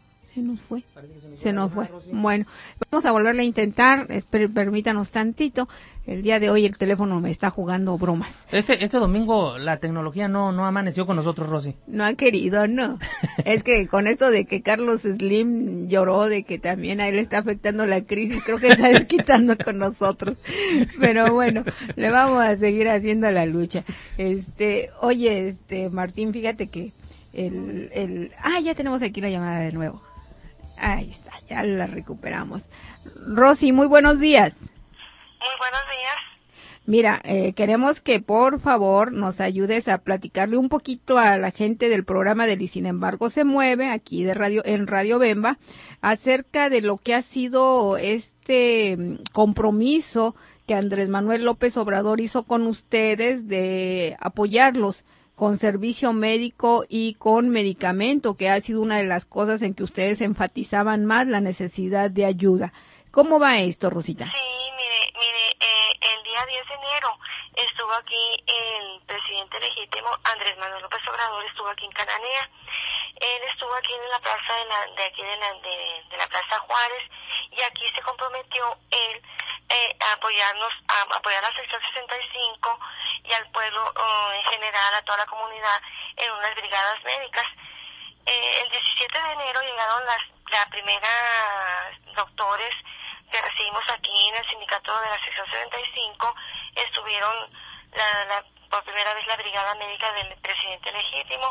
Se nos fue. Bueno, vamos a volverle a intentar. Permítanos tantito. El día de hoy el teléfono me está jugando bromas. Este domingo la tecnología no amaneció con nosotros, Rosy. No ha querido, no. Es que con esto de que Carlos Slim lloró, de que también a él le está afectando la crisis, creo que está desquitando con nosotros. Pero bueno, le vamos a seguir haciendo la lucha. Oye, Martín, fíjate que ya tenemos aquí la llamada de nuevo. Ahí está, ya la recuperamos. Rosy, muy buenos días. Muy buenos días. Mira, queremos que por favor nos ayudes a platicarle un poquito a la gente del programa del Y Sin Embargo Se Mueve, aquí en Radio Bemba, acerca de lo que ha sido este compromiso que Andrés Manuel López Obrador hizo con ustedes de apoyarlos con servicio médico y con medicamento, que ha sido una de las cosas en que ustedes enfatizaban más la necesidad de ayuda. ¿Cómo va esto, Rosita? Sí, mire, el día 10 de enero estuvo aquí el presidente legítimo Andrés Manuel López Obrador, estuvo aquí en Cananea. Él estuvo aquí en la plaza de la Plaza Juárez, y aquí se comprometió él a apoyar a la sección 65 y al pueblo en general, a toda la comunidad, en unas brigadas médicas. El 17 de enero llegaron la primera doctores que recibimos aquí en el sindicato de la sección 75. Estuvieron por primera vez la brigada médica del presidente legítimo.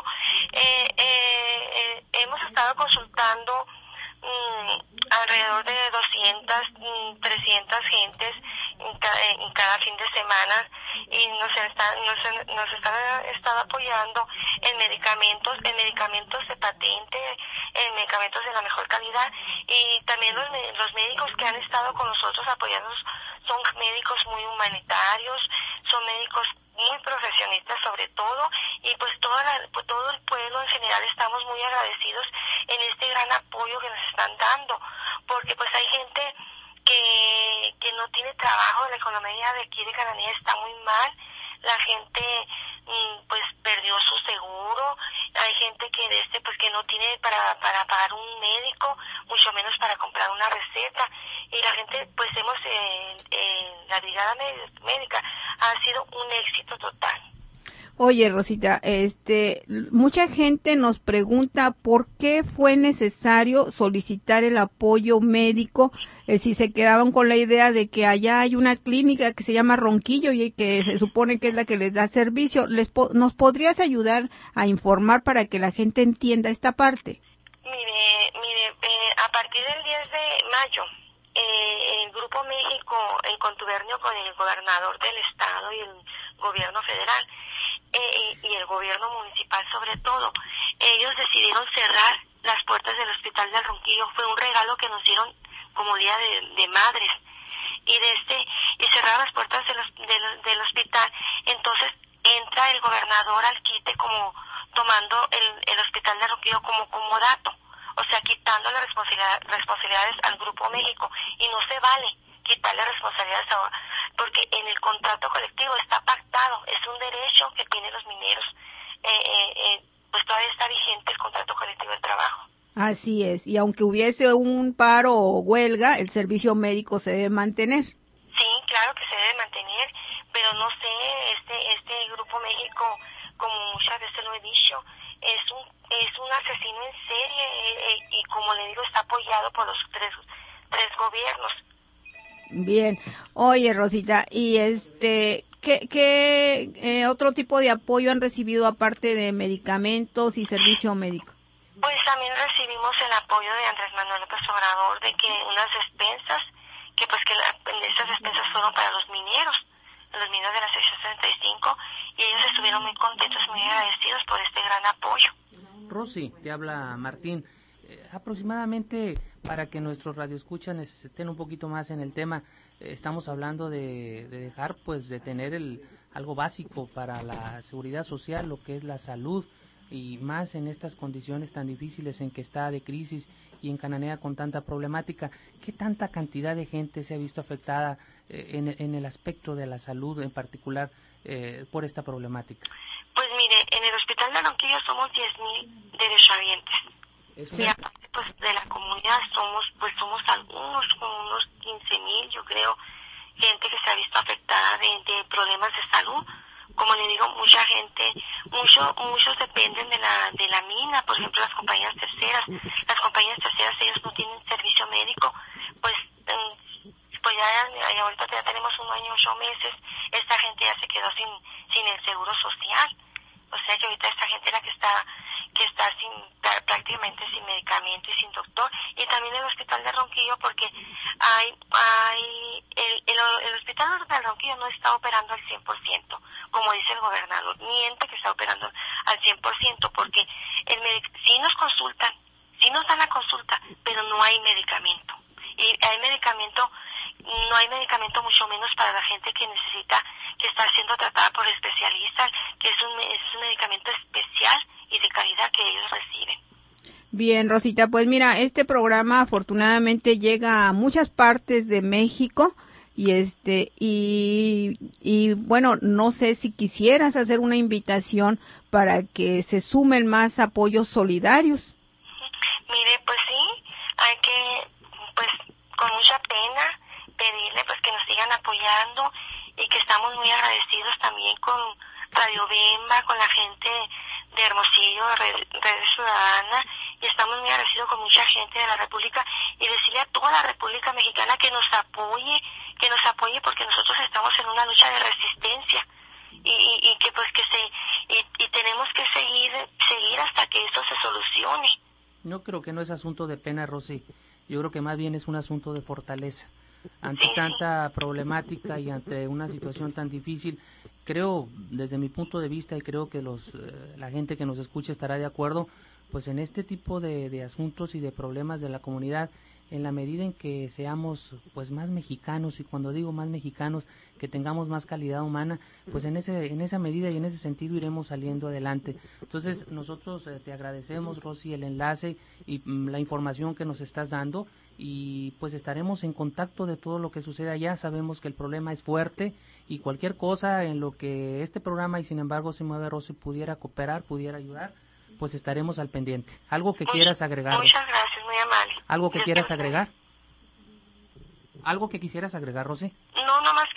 Hemos estado consultando alrededor de 200, 300 gentes en cada fin de semana, y nos han estado apoyando en medicamentos de patente, en medicamentos de la mejor calidad, y también los médicos que han estado con nosotros apoyándonos son médicos muy humanitarios, son médicos muy profesionistas sobre todo, y pues todo el pueblo en general estamos muy agradecidos en este gran apoyo que nos están dando, porque pues hay gente que no tiene trabajo, la economía de aquí de Cananea está muy mal, la gente pues perdió su seguro, hay gente que no tiene para pagar un médico, mucho menos para comprar una receta, y la gente pues la brigada médica ha sido un éxito total. Oye, Rosita, mucha gente nos pregunta por qué fue necesario solicitar el apoyo médico, si se quedaban con la idea de que allá hay una clínica que se llama Ronquillo y que se supone que es la que les da servicio. ¿Nos podrías ayudar a informar para que la gente entienda esta parte? Mire, a partir del 10 de mayo, el Grupo México, en contubernio con el gobernador del estado y el gobierno federal, y el gobierno municipal sobre todo, ellos decidieron cerrar las puertas del hospital del Ronquillo. Fue un regalo que nos dieron como Día de Madres, y cerrar las puertas del hospital. Entonces entra el gobernador al quite, como tomando el hospital del Ronquillo como comodato, o sea, quitando las responsabilidades al Grupo México, y no se vale quitarle responsabilidades ahora, porque en el contrato colectivo está pactado, es un derecho que tienen los mineros, pues todavía está vigente el contrato colectivo de trabajo. Así es, y aunque hubiese un paro o huelga, el servicio médico se debe mantener. Sí, claro que se debe mantener, pero no sé, este Grupo México, como muchas veces lo he dicho, es un asesino en serie, y como le digo, está apoyado por los tres gobiernos. Bien. Oye, Rosita, ¿y qué otro tipo de apoyo han recibido aparte de medicamentos y servicio médico? Pues también recibimos el apoyo de Andrés Manuel López Obrador, de que unas despensas, que esas despensas fueron para los mineros de la sección 75, y ellos estuvieron muy contentos, muy agradecidos por este gran apoyo. Rosy, te habla Martín. Aproximadamente, para que nuestros radioescuchas estén un poquito más en el tema, estamos hablando de dejar, pues, de tener algo básico para la seguridad social, lo que es la salud, y más en estas condiciones tan difíciles en que está de crisis y en Cananea con tanta problemática. ¿Qué tanta cantidad de gente se ha visto afectada en el aspecto de la salud en particular por esta problemática? Pues mire, en el Hospital de Ronquillo somos 10,000 derechohabientes. Y aparte, pues, de la comunidad somos algunos, como unos 15,000, yo creo, gente que se ha visto afectada de problemas de salud. Como le digo, mucha gente, muchos dependen de la mina, por ejemplo, las compañías terceras. Las compañías terceras, ellos no tienen servicio médico, pues ya ahorita ya tenemos 1 año y 8 meses, esta gente ya se quedó sin el seguro social. O sea que ahorita esta gente es la que está prácticamente sin medicamento y sin doctor. Y también el Hospital de Ronquillo, porque el Hospital de Ronquillo no está operando al 100%, como dice el gobernador, miente que está operando al 100%, porque sí nos consultan, sí nos dan la consulta, pero no hay medicamento. Y no hay medicamento mucho menos para la gente que necesita, que está siendo tratada por especialistas, que es un medicamento especial y de calidad que ellos reciben. Bien, Rosita, pues mira, este programa afortunadamente llega a muchas partes de México y bueno, no sé si quisieras hacer una invitación para que se sumen más apoyos solidarios. Mire, pues sí, hay que, pues, con mucha pena pedirle, pues, que nos sigan apoyando, y que estamos muy agradecidos también con Radio Bemba, con la gente de Hermosillo, Red Ciudadana, y estamos muy agradecidos con mucha gente de la República, y decirle a toda la República Mexicana que nos apoye, porque nosotros estamos en una lucha de resistencia, y que pues y tenemos que seguir hasta que esto se solucione. Yo creo que no es asunto de pena, Rosy. Yo creo que más bien es un asunto de fortaleza. Ante tanta problemática y ante una situación tan difícil, creo, desde mi punto de vista, y creo que la gente que nos escucha estará de acuerdo, pues en este tipo de asuntos y de problemas de la comunidad, en la medida en que seamos, pues, más mexicanos, y cuando digo más mexicanos, que tengamos más calidad humana, pues en esa medida y en ese sentido iremos saliendo adelante. Entonces, nosotros te agradecemos, Rosy, el enlace y la información que nos estás dando, y pues estaremos en contacto de todo lo que suceda allá. Sabemos que el problema es fuerte, y cualquier cosa en lo que este programa, y sin embargo Se Mueve Rosy, pudiera cooperar, pudiera ayudar, pues estaremos al pendiente. ¿Algo que quieras agregar? Muchas gracias, muy amable. ¿Algo que quieras agregar? ¿Algo que quisieras agregar, Rosy? No más que pues decirle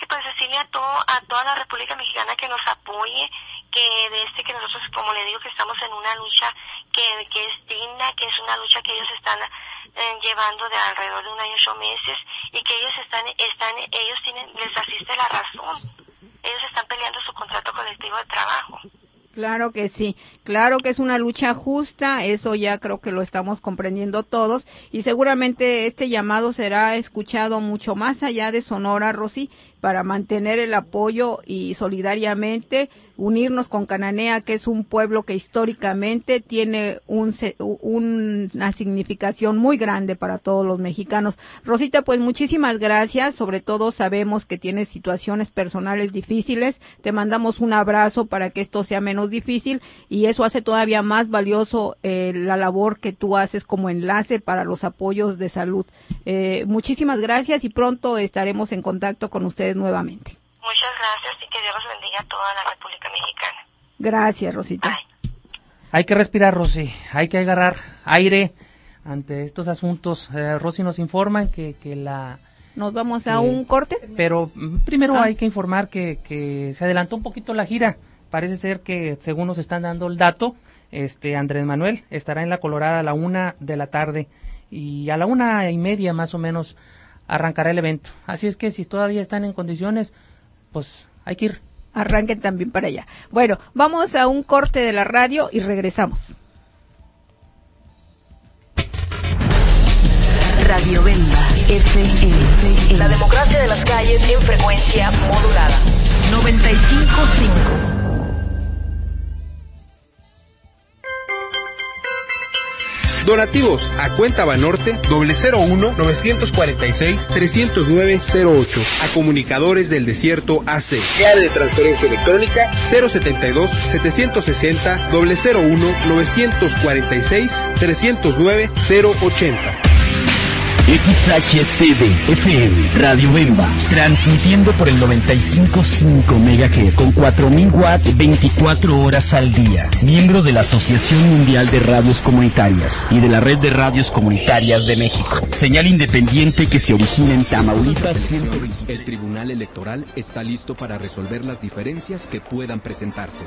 pedirle a toda la República Mexicana que nos apoye, que nosotros, como le digo, que estamos en una lucha que es digna, que es una lucha que ellos están llevando de alrededor de 1 año y 8 meses, y que ellos les asiste la razón. Ellos están peleando su contrato colectivo de trabajo. Claro que sí, claro que es una lucha justa, eso ya creo que lo estamos comprendiendo todos, y seguramente este llamado será escuchado mucho más allá de Sonora, Rosy, para mantener el apoyo y solidariamente unirnos con Cananea, que es un pueblo que históricamente tiene una significación muy grande para todos los mexicanos. Rosita, pues muchísimas gracias, sobre todo sabemos que tienes situaciones personales difíciles, te mandamos un abrazo para que esto sea menos difícil, y eso hace todavía más valioso la labor que tú haces como enlace para los apoyos de salud. Muchísimas gracias y pronto estaremos en contacto con ustedes nuevamente. Muchas gracias y que Dios los bendiga a toda la República Mexicana. Gracias, Rosita. Bye. Hay que respirar, Rosy, hay que agarrar aire ante estos asuntos. Rosy, nos informan que ¿Nos vamos a un corte? Pero primero hay que informar que se adelantó un poquito la gira. Parece ser que, según nos están dando el dato, Andrés Manuel estará en La Colorada a la 1 de la tarde y a la 1:30 más o menos arrancará el evento. Así es que si todavía están en condiciones, pues hay que ir. Arranquen también para allá. Bueno, vamos a un corte de la radio y regresamos. Radio Bemba FM. La democracia de las calles en frecuencia modulada. 95.5. Donativos a cuenta Banorte 001-946-309-08. A Comunicadores del Desierto AC. Clave de transferencia electrónica 072-701-001-946-309-080. XHCD FM Radio Bemba, transmitiendo por el 95.5 MHz con 4.000 watts 24 horas al día. Miembro de la Asociación Mundial de Radios Comunitarias y de la Red de Radios Comunitarias de México. Señal independiente que se origina en Tamaulipas. El Tribunal Electoral está listo para resolver las diferencias que puedan presentarse.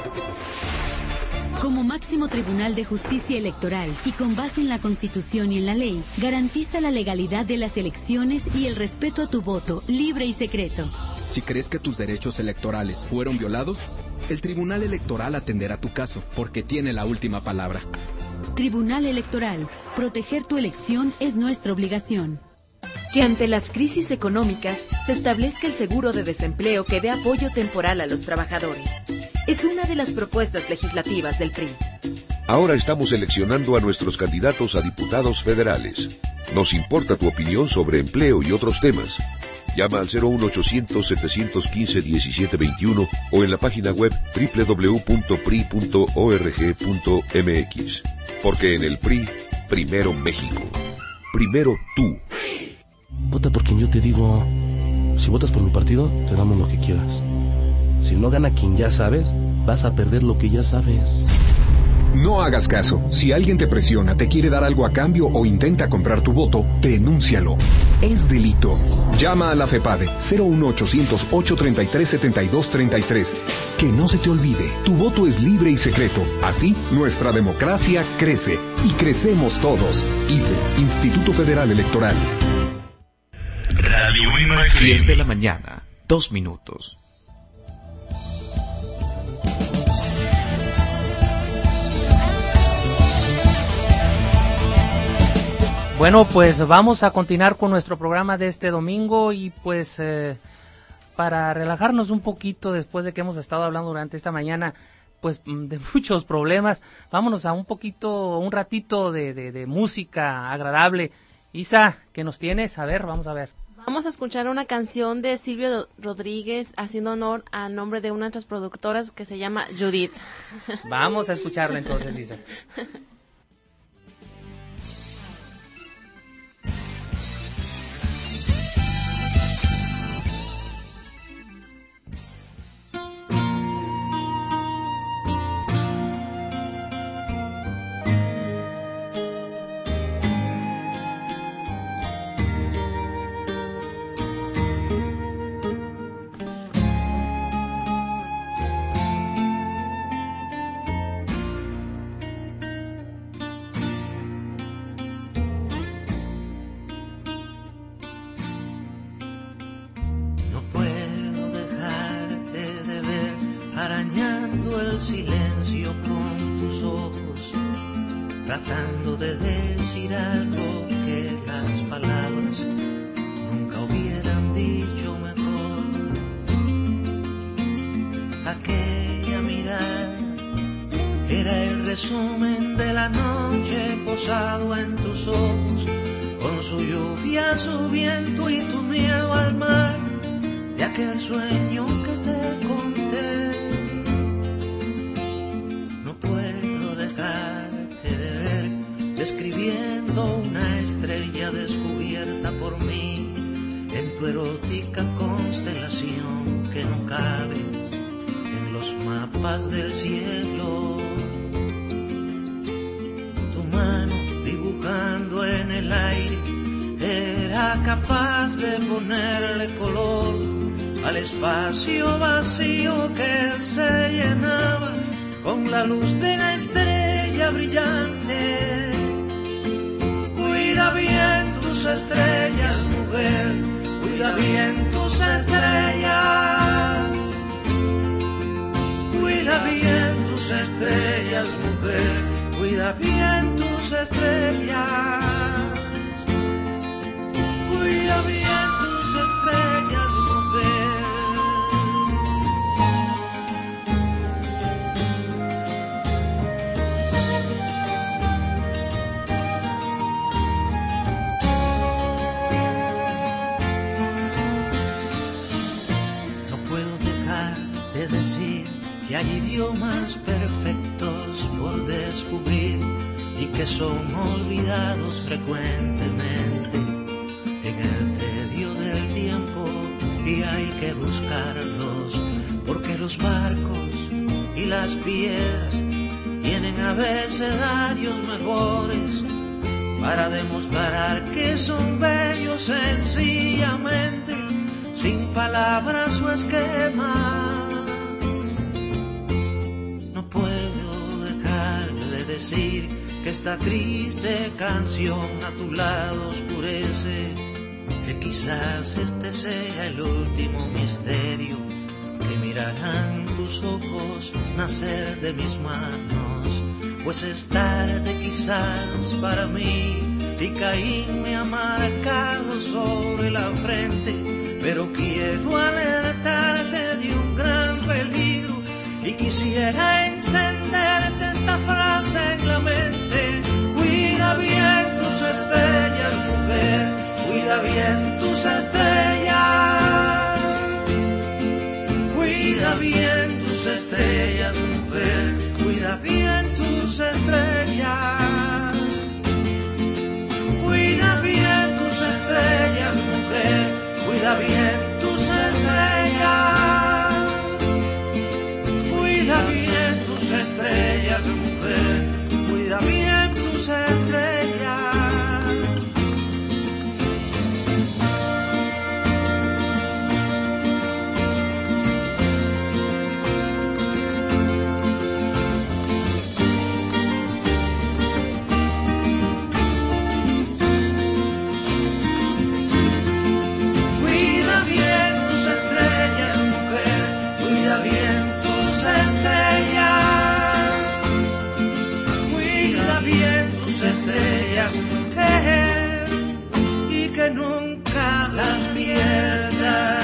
Como máximo tribunal de justicia electoral y con base en la Constitución y en la ley, garantiza la legalidad de las elecciones y el respeto a tu voto, libre y secreto. Si crees que tus derechos electorales fueron violados, el Tribunal Electoral atenderá tu caso, porque tiene la última palabra. Tribunal Electoral, proteger tu elección es nuestra obligación. Que ante las crisis económicas se establezca el seguro de desempleo que dé apoyo temporal a los trabajadores. Es una de las propuestas legislativas del PRI. Ahora estamos seleccionando a nuestros candidatos a diputados federales. Nos importa tu opinión sobre empleo y otros temas. Llama al 01800-715-1721 o en la página web www.pri.org.mx. Porque en el PRI, primero México. Primero tú. Vota por quien yo te digo. Si votas por mi partido, te damos lo que quieras. Si no gana quien ya sabes, vas a perder lo que ya sabes. No hagas caso. Si alguien te presiona, te quiere dar algo a cambio o intenta comprar tu voto, denúncialo. Es delito. Llama a la FEPADE 01800-833-7233. Que no se te olvide, tu voto es libre y secreto. Así, nuestra democracia crece y crecemos todos. IFE, Instituto Federal Electoral. Radio Bemba 10 de la mañana, 2 minutos. Bueno, pues vamos a continuar con nuestro programa de este domingo y pues para relajarnos un poquito después de que hemos estado hablando durante esta mañana pues de muchos problemas, vámonos a un ratito de música agradable. Isa, ¿qué nos tienes? A ver, vamos a ver. Vamos a escuchar una canción de Silvio Rodríguez haciendo honor a nombre de una de nuestras productoras que se llama Judith. Vamos a escucharla entonces, Isa. arañando el silencio con tus ojos, tratando de decir algo que las palabras nunca hubieran dicho mejor. Aquella mirada era el resumen de la noche posado en tus ojos, con su lluvia, su viento y tu miedo al mar, de aquel sueño que te conté. No puedo dejarte de ver, describiendo una estrella descubierta por mí, en tu erótica constelación que no cabe en los mapas del cielo. Tu mano dibujando en el aire era capaz de ponerle color al espacio vacío que se llenaba con la luz de la estrella brillante. Cuida bien tus estrellas, mujer, cuida bien tus estrellas. Cuida bien tus estrellas, mujer, cuida bien tus estrellas. Cuida bien tus estrellas, mujer. No puedo dejar de decir que hay idiomas perfectos por descubrir y que son olvidados frecuentemente en el tedio del tiempo, y hay que buscarlos porque los barcos y las piedras tienen abecedarios mejores para demostrar que son bellos sencillamente, sin palabras o esquemas. No puedo dejar de decir que esta triste canción a tu lado oscurece, que quizás este sea el último misterio que mirarán tus ojos nacer de mis manos, pues es tarde quizás para mí y Caín me ha marcado sobre la frente, pero quiero alertarte de un gran peligro y quisiera encenderte esta frase en la mente. Cuida bien tus estrellas, mujer, cuida bien tus estrellas. Cuida bien tus estrellas, mujer, cuida bien tus estrellas. Cuida bien tus estrellas, mujer, cuida bien tus estrellas. Cuida bien tus estrellas, mujer, cuida bien tus estrellas. Cuida bien tus estrellas, mujer, cuida bien tus estrellas. Cuida bien tus estrellas, mujer, y que nunca las pierdas.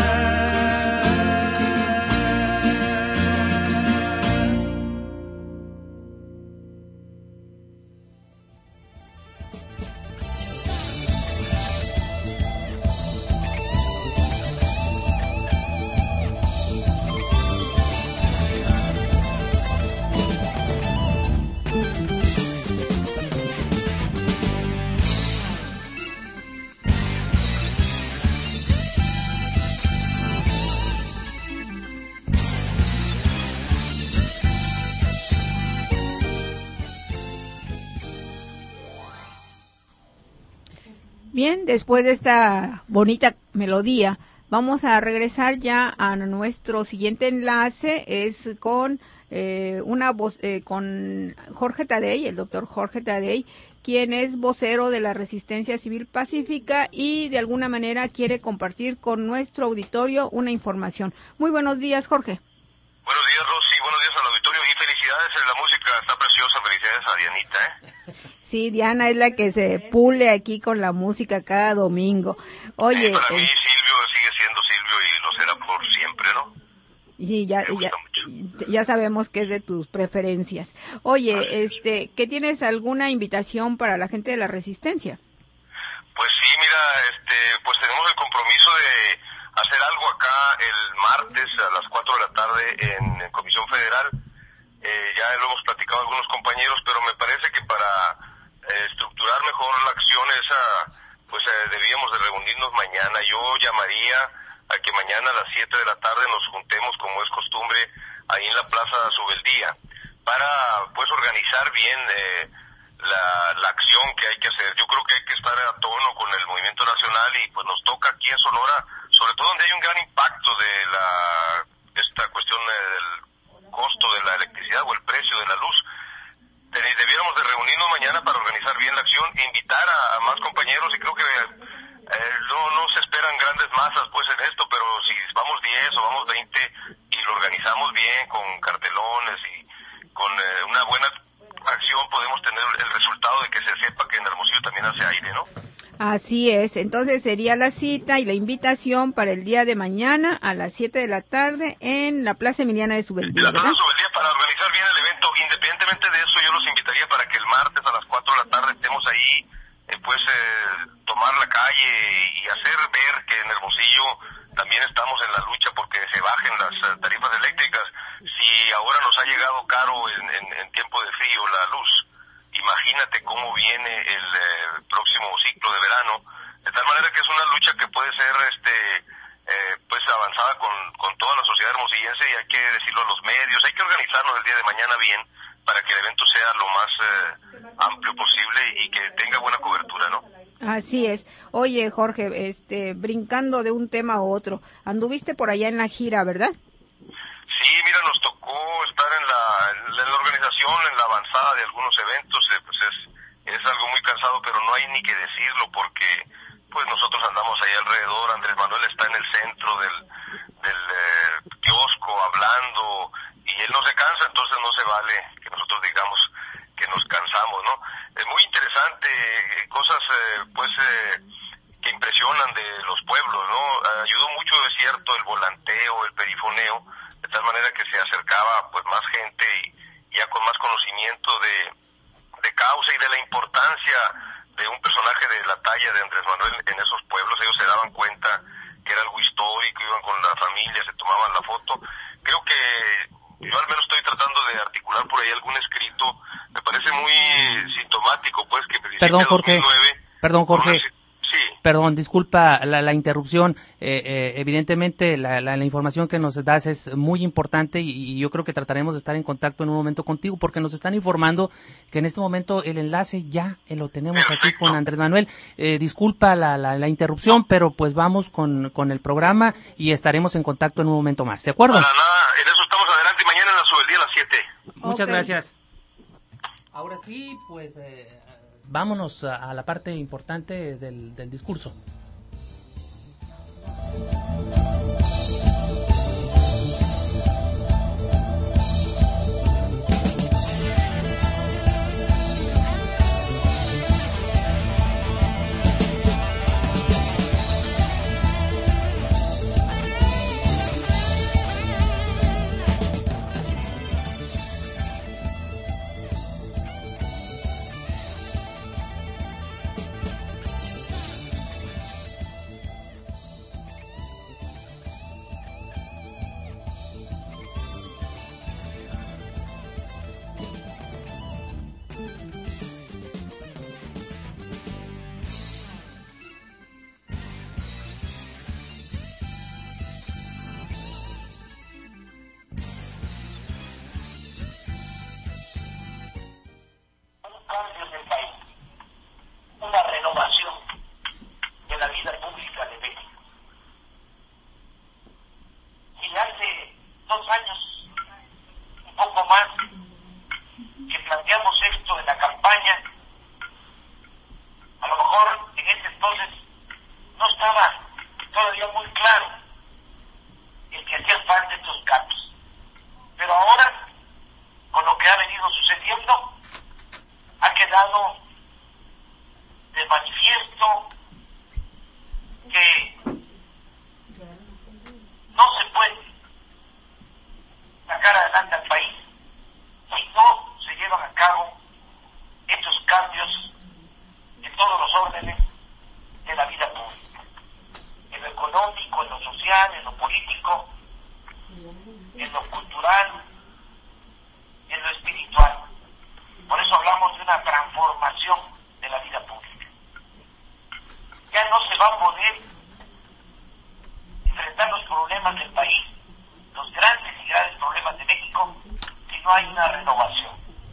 Bien, después de esta bonita melodía, vamos a regresar ya a nuestro siguiente enlace, es con una voz, con Jorge Tadei, el doctor Jorge Tadei, quien es vocero de la Resistencia Civil Pacífica y de alguna manera quiere compartir con nuestro auditorio una información. Muy buenos días, Jorge. Buenos días, Rosy. felicidades, la música está preciosa, felicidades a Dianita, Sí, Diana es la que se pule aquí con la música cada domingo. Oye, para mí Silvio sigue siendo Silvio y lo será por siempre, ¿no? Sí, ya sabemos que es de tus preferencias. Oye, ¿qué tienes alguna invitación para la gente de la Resistencia? Pues sí, mira, pues tenemos el compromiso de hacer algo acá el martes a las 4 de la tarde en Comisión Federal. Ya lo hemos platicado algunos compañeros, pero me parece que para estructurar mejor la acción esa, pues debíamos de reunirnos mañana. Yo llamaría a que mañana a las 7 de la tarde nos juntemos, como es costumbre, ahí en la Plaza Subeldía, para pues organizar bien la acción que hay que hacer. Yo creo que hay que estar a tono con el movimiento nacional y pues nos toca aquí en Sonora, sobre todo donde hay un gran impacto de esta cuestión del costo de la electricidad o el precio de la luz. Debiéramos de reunirnos mañana para organizar bien la acción, invitar a más compañeros, y creo que no se esperan grandes masas pues en esto, pero si vamos 10 o vamos 20 y lo organizamos bien con cartelones y con una buena acción, podemos tener el resultado de que se sepa que en Hermosillo también hace aire, ¿no? Así es, entonces sería la cita y la invitación para el día de mañana a las 7 de la tarde en la Plaza Emiliana de Subeldía, ¿verdad? La Plaza Subeldía, para organizar bien el evento. Independientemente de eso, yo los invitaría para que el martes a las 4 de la tarde estemos ahí, tomar la calle y hacer ver que en Hermosillo también estamos en la lucha porque se bajen las tarifas eléctricas. Si ahora nos ha llegado caro en tiempo de frío la luz, imagínate cómo viene el próximo ciclo de verano, de tal manera que es una lucha que puede ser pues avanzada con toda la sociedad hermosillense, y hay que decirlo a los medios, hay que organizarnos el día de mañana bien para que el evento sea lo más amplio posible y que tenga buena cobertura, ¿no? Así es. Oye, Jorge, brincando de un tema a otro, anduviste por allá en la gira, ¿verdad? Sí, mira, nos tocó estar en la organización, en la avanzada de algunos eventos, pues es algo muy cansado, pero no hay ni que decirlo porque pues nosotros andamos ahí alrededor. Andrés Manuel está en el centro del kiosco hablando y él no se cansa, entonces no se vale que nosotros digamos que nos cansamos, ¿no? Es muy interesante, cosas que impresionan de los pueblos, ¿no? Ayudó mucho, es cierto, el volanteo, el perifoneo, de tal manera que se acercaba pues más gente y ya con más conocimiento de causa y de la importancia de un personaje de la talla de Andrés Manuel en esos pueblos. Ellos se daban cuenta que era algo histórico, iban con la familia, se tomaban la foto. Creo que yo al menos estoy tratando de articular por ahí algún escrito. Me parece muy sintomático pues que Perdón, Jorge. 2009, Sí. Perdón, disculpa la interrupción. Evidentemente la información que nos das es muy importante y yo creo que trataremos de estar en contacto en un momento contigo porque nos están informando que en este momento el enlace ya lo tenemos aquí con Andrés Manuel. Disculpa la interrupción, pero pues vamos con el programa y estaremos en contacto en un momento más. ¿De acuerdo? Para nada, en eso estamos adelante y mañana en la Subeldía a las 7. Muchas gracias. Ahora sí, pues vámonos a la parte importante del discurso. Una renovación de la vida pública de México. Y hace 2 años, un poco más, que planteamos esto en la campaña, a lo mejor en ese entonces no estaba todavía muy claro el que hacían falta estos cambios. Pero ahora, con lo que ha no hay una renovación.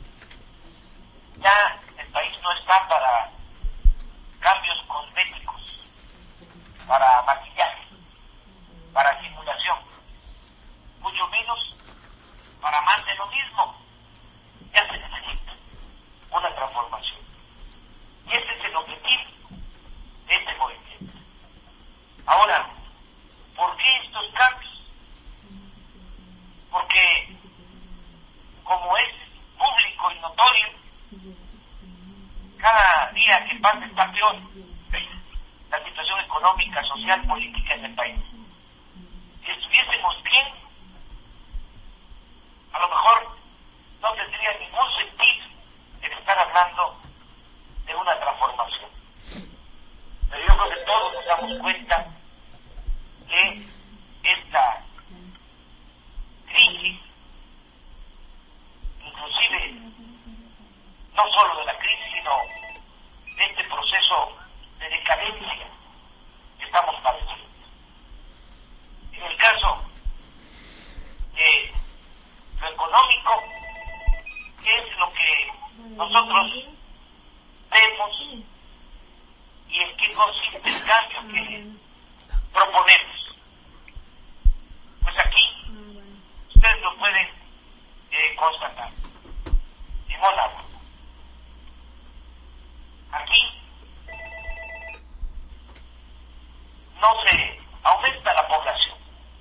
Ya el país no está para cambios cosméticos, para maquillaje, para simulación, mucho menos para más de lo mismo. Ya se necesita una transformación. Y ese es el objetivo de este movimiento. Ahora, ¿por qué estos cambios? Porque, como es público y notorio, cada día que pasa está peor la situación económica, social, política en el país. Si estuviésemos bien, a lo mejor no tendría ningún sentido el estar hablando de una transformación. Pero yo creo que todos nos damos cuenta que esta crisis, inclusive no solo de la crisis, sino de este proceso de decadencia que estamos padeciendo. En el caso de lo económico, ¿qué es lo que nosotros vemos y en qué consiste el cambio que proponemos? Pues aquí ustedes lo pueden constatar. Simona, aquí no se aumenta la población.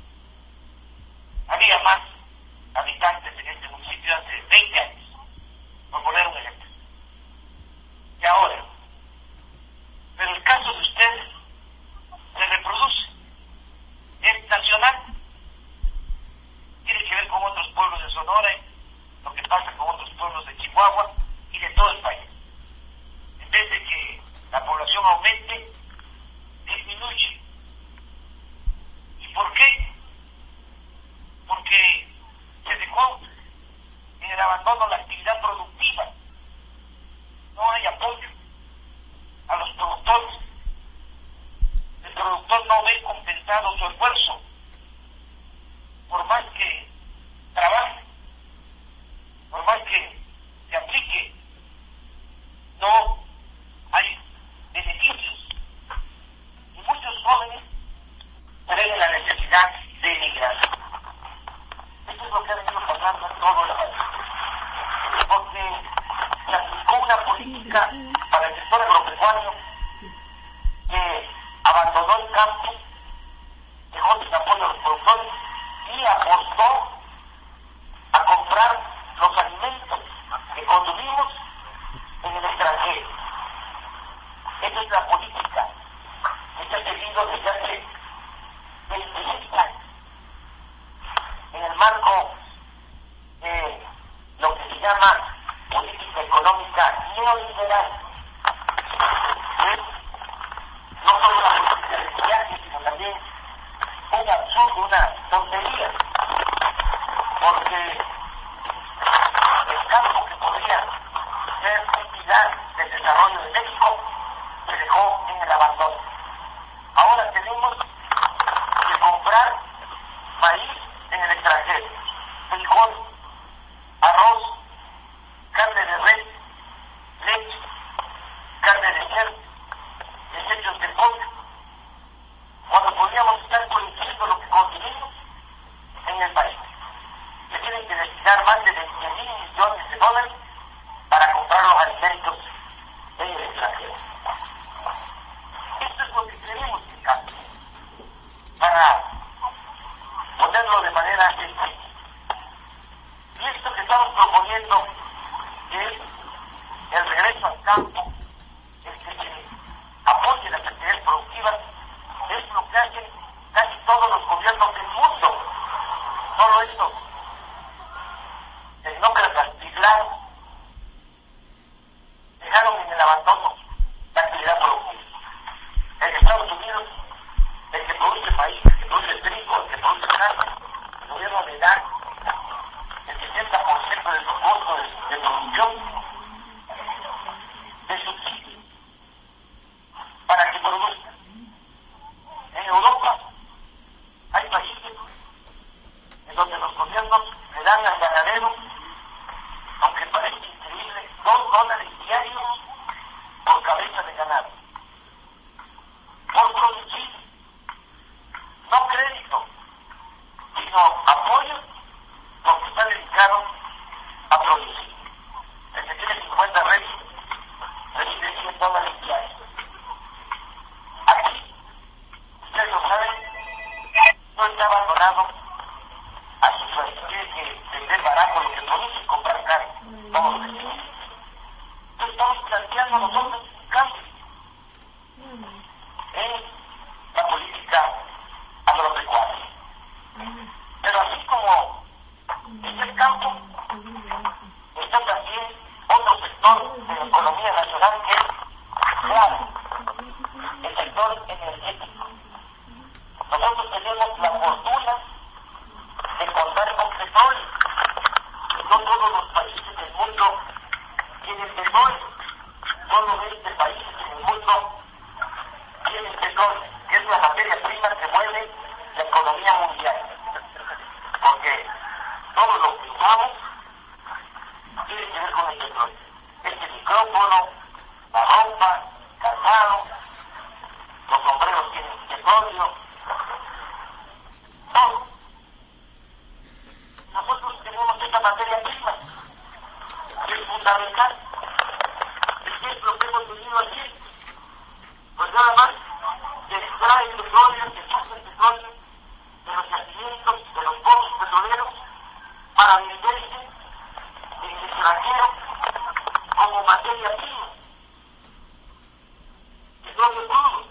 Había más habitantes en este municipio hace 20 años, por poner un ejemplo. Y ahora, pero el caso de ustedes se reproduce, es nacional, tiene que ver con otros pueblos de Sonora, lo que pasa con otros pueblos de Chihuahua y de todo el país. En vez de que la población aumente, disminuye. ¿Y por qué? Porque se dejó en el abandono la actividad productiva. No hay apoyo a los productores. El productor no ve compensado su esfuerzo. Por más que trabaje, por más que se aplique, no hay beneficios. Y muchos jóvenes ven la necesidad de emigrar. Esto es lo que ha venido pasando en todo el país. Porque se aplicó una política para el sector agropecuario que abandonó el campo, dejó sin apoyo a los productores y apostó a comprar los alimentos que consumimos en el extranjero. Esa es la política que se ha seguido desde hace 26 años en el marco de lo que se llama política económica neoliberal. No solo la política de viaje, sino también un absurdo, una tontería, porque el campo que podría ser un pilar del desarrollo de México se dejó en el abandono. Ahora tenemos que comprar maíz en el extranjero, frijol, arroz, carne de res, leche, carne de cerdo, desechos de pollo, cuando podríamos estar produciendo lo que consumimos en el país. Se tienen que destinar más de 20.000 millones de dólares para comprar los alimentos en el extranjero. Esto es lo que tenemos que cambiar para ponerlo de manera sencilla. Y esto que estamos proponiendo, que es el regreso al campo, el que se apoye las actividades productivas, es lo que hacen casi todos los gobiernos del mundo. Solo estos tecnócratas aislados dejaron en el abandono la actividad productiva. En Estados Unidos, el que produce maíz, el que produce trigo, el que produce carne, el gobierno le da el 60% de su costo de producción de subsidio para que produzca. En Europa hay países en donde los gobiernos le dan al ganadero barato lo que produce y comprar caro todo lo que tiene. Entonces estamos planteando nosotros un cambio en la política agropecuaria. Pero así como está el campo, está también otro sector de la economía nacional que es clave, el sector energético. Nosotros tenemos la fortuna de contar con petróleo. No todos los países del mundo tienen petróleo. Solo 20 países en el mundo tienen petróleo, que es la materia prima que mueve la economía mundial. Porque todo lo que usamos tiene que ver con el petróleo. Este micrófono, la ropa, el calzado, los sombreros tienen petróleo, todo. Nosotros tenemos esta materia prima, que es fundamental. ¿Qué es lo que hemos venido haciendo? Pues nada más se extrae el petróleo, se saca el petróleo de los yacimientos, de los pozos petroleros, para venderse en el extranjero como materia prima. Petróleo crudo.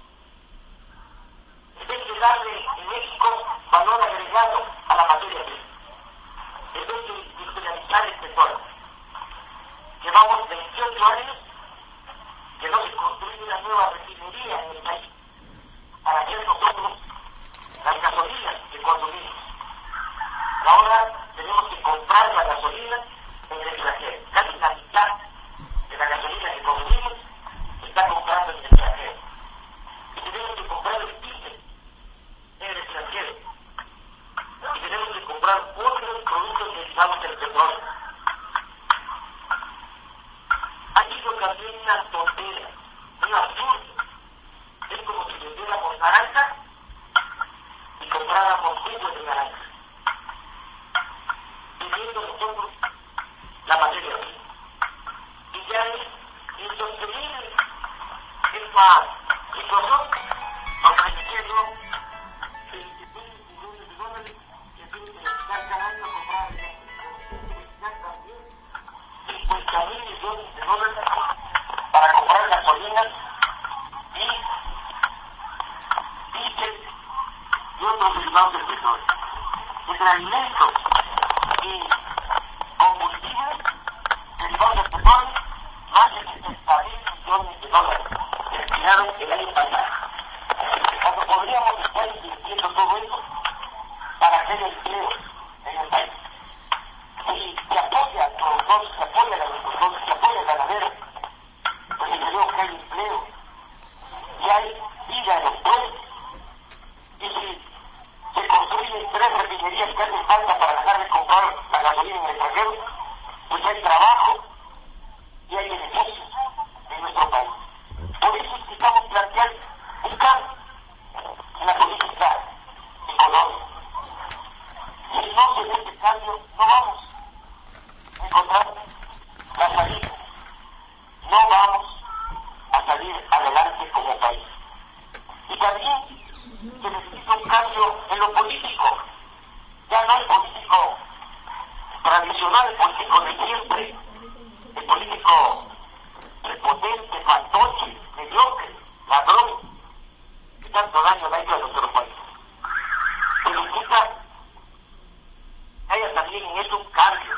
En vez de darle en México valor agregado a la materia prima, en vez de industrializar el petróleo, llevamos 28 años que no se construye una nueva refinería en el país para hacer nosotros las gasolinas que consumimos. Ahora tenemos que comprar la gasolina en el extranjero. Casi la mitad de la gasolina que consumimos se está comprando en el extranjero. Y tenemos que comprar el diésel en el extranjero. Y tenemos que comprar otros productos derivados del petróleo. Ha sido también una tontera, un absurdo. Es como si vendiéramos naranja y compráramos jugo de naranja, pidiendo nosotros la materia prima. Y ya es insostenible esta situación. Nos requiere 20 millones de dólares que tiene que necesitar cada año comprar el también 50.000 millones de dólares para comprar gasolina y diésel y otros derivados del petróleo. Entre alimentos y combustibles derivados del petróleo, más de 70.000 millones de dólares se destinaron el año pasado. Cuando podríamos estar invirtiendo todo eso para hacer empleo en el país. Y se apoya a productores, se apoya a los agricultores, se apoya al ganadero, pues desde luego que hay empleo y hay vida en los pueblos. Y si se construyen 3 refinerías que hacen falta para dejar de comprar la gasolina en el extranjero, pues hay trabajo y hay beneficios en nuestro país. Por eso es que estamos planteando un cambio en la política económica. Si no se ve este cambio, no vamos a encontrar la salida. No vamos a salir adelante como país. Y también se necesita un cambio en lo político. Ya no el político tradicional, el político de siempre, el político prepotente, fantoche, mediocre, ladrón, que tanto daño le ha hecho a nuestro país. Se necesita que haya también en eso un cambio.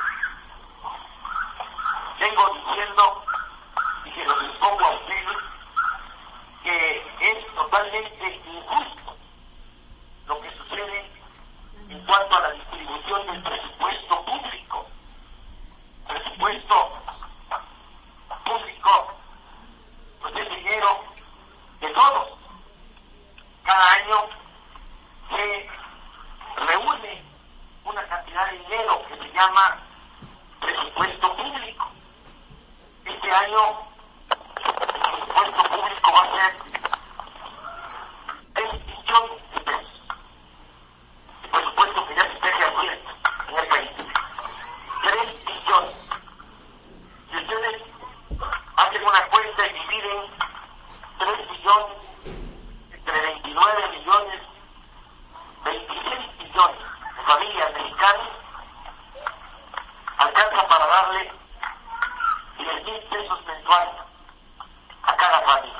Vengo diciendo, y se los expongo a ustedes, que es totalmente injusto lo que sucede en cuanto a la distribución del presupuesto público. Presupuesto público, pues es dinero de todos. Cada año se reúne una cantidad de dinero que se llama presupuesto público. Este año el presupuesto público va a ser 3 billones de pesos. El presupuesto que ya se está ejerciendo en el país. 3 billones. Si ustedes hacen una cuenta y dividen 3 billones entre 29 millones, 26 millones de familias mexicanas, alcanza para darle 10,000 pesos mensuales a cada familia.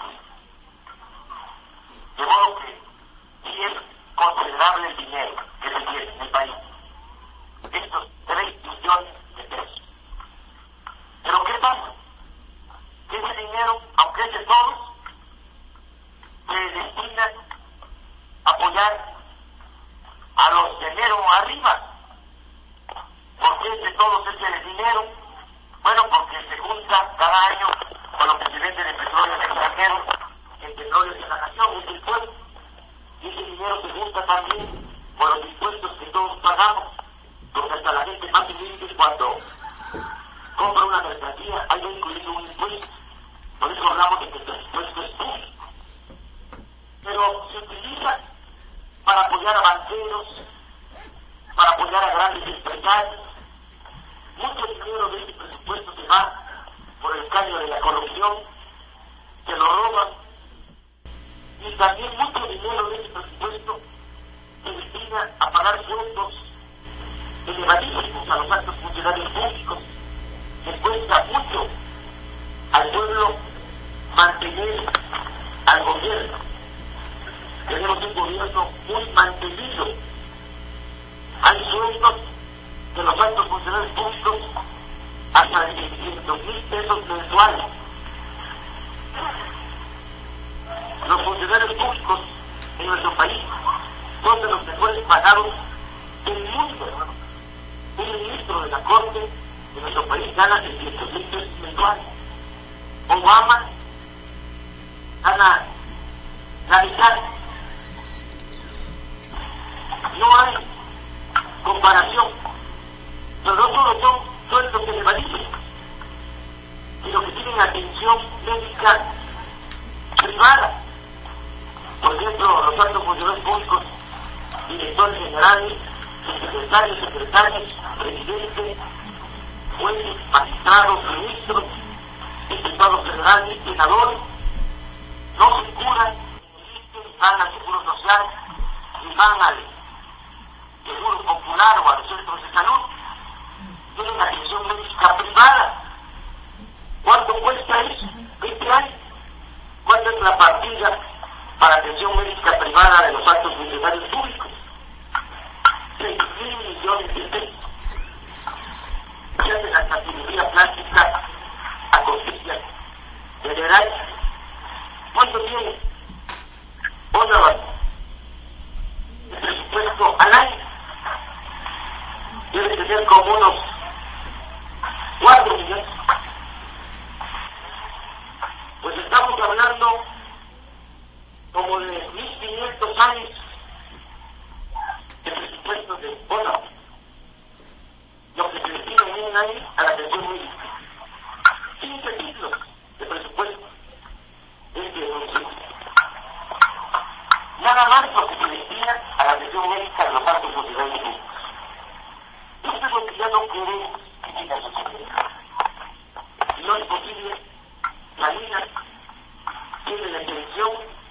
De modo que sí es considerable el dinero que se tiene en el país. Estos 3 millones de pesos. Pero ¿qué pasa? Que ese dinero, aunque es de todos, se destina a apoyar a los de enero arriba. ¿Por qué es de todos ese dinero? Bueno, porque se junta cada año con lo que se vende de petróleo extranjero, el petróleo de la nación, es el pueblo. Y ese dinero se junta también con los impuestos que todos pagamos, porque hasta la gente más humilde cuando compra una mercancía hay que incluir un impuesto. Por eso hablamos de que el impuesto es público. Pero se utiliza para apoyar a banqueros, para apoyar a grandes empresarios. Mucho dinero de ese presupuesto se va por el caño de la corrupción, se lo roban. Y también mucho dinero de ese presupuesto se destina a pagar sueldos elevadísimos a los altos funcionarios públicos. Se cuesta mucho al pueblo mantener al gobierno. Tenemos un gobierno muy mantenido. Hay sueldos de los altos funcionarios públicos hasta de 600,000 pesos mensuales. Los funcionarios públicos en nuestro país son de los mejores pagados del mundo, hermano. Un ministro de la Corte de nuestro país gana 600,000 pesos mensuales. Obama gana la mitad. No hay comparación. Pero no solo son sueldos elevadísimos, sino que tienen atención médica privada. Por ejemplo, los altos funcionarios públicos, directores generales, secretarios, presidentes, jueces, magistrados, ministros, diputados federales, senadores, no se curan, ni van al seguro social, ni van al seguro popular o a los centros de salud. Tienen atención médica privada. ¿Cuánto cuesta eso? 20 años. ¿Cuánto es la partida para atención médica privada de los altos funcionarios públicos? 6,000 millones de pesos. Se hace hasta cirugía plástica a costilla general. ¿Cuánto tiene? Otra el presupuesto al año debe tener como unos 4 millones. Pues estamos hablando como de 1.500 años de presupuesto de bono, lo que se destina en un año a la atención médica. 15 siglos de presupuesto desde un siglo. Nada más lo que se destina a la atención médica de los altos funcionarios públicos. Esto es lo que ya no queremos en la sociedad. Si no es posible, la niña tiene la pensión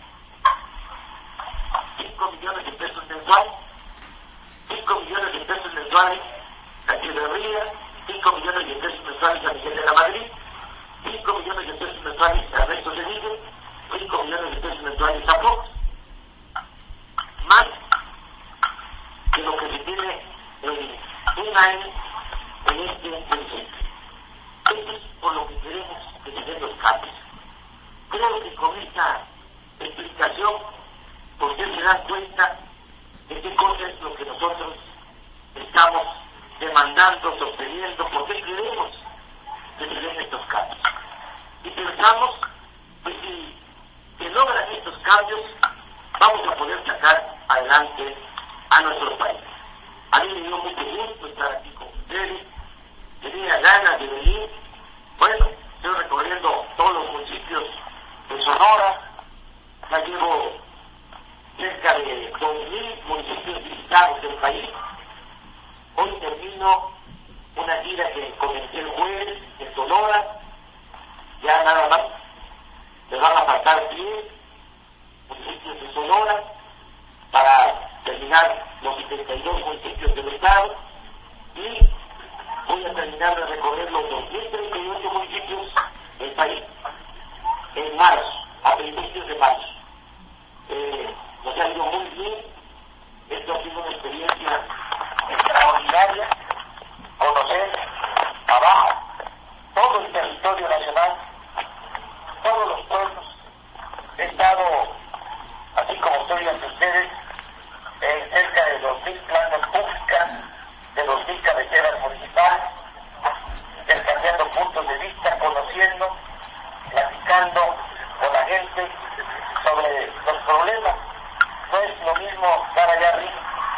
5 millones de pesos mensuales, 5 millones de pesos mensuales a Echeverría, 5 millones de pesos mensuales a Miguel de la Madrid, 5 millones de pesos mensuales a Ernesto Cedillo, 5 millones de pesos mensuales a Fox. Más de lo que se tiene en un año en este municipio. Esto es por lo que queremos que se den los cambios. Creo que con esta explicación usted se da cuenta de qué cosa es lo que nosotros estamos demandando, sosteniendo, por qué queremos que se den estos cambios. Y pensamos que si se logran estos cambios, vamos a poder sacar adelante a nuestro país. A mí me dio mucho gusto estar aquí con ustedes, tenía ganas de venir. Bueno, estoy recorriendo todos los municipios de Sonora, ya llevo cerca de 2,000 municipios visitados del país. Hoy termino una gira que comencé el jueves en Sonora, ya nada más me van a faltar 10 municipios de Sonora para terminar los 72 municipios del estado y voy a terminar terminar de recorrer los 2.038 municipios del país en marzo, a principios de marzo. Nos ha ido muy bien. Esto ha sido una experiencia extraordinaria. Conocer abajo todo el territorio nacional, todos los pueblos. He estado, así como estoy ante ustedes, en cerca de 2.000 plazas públicas, de 2.000 cabeceras municipales, intercambiando puntos de vista, conociendo, platicando con la gente sobre los problemas. No es lo mismo estar allá arriba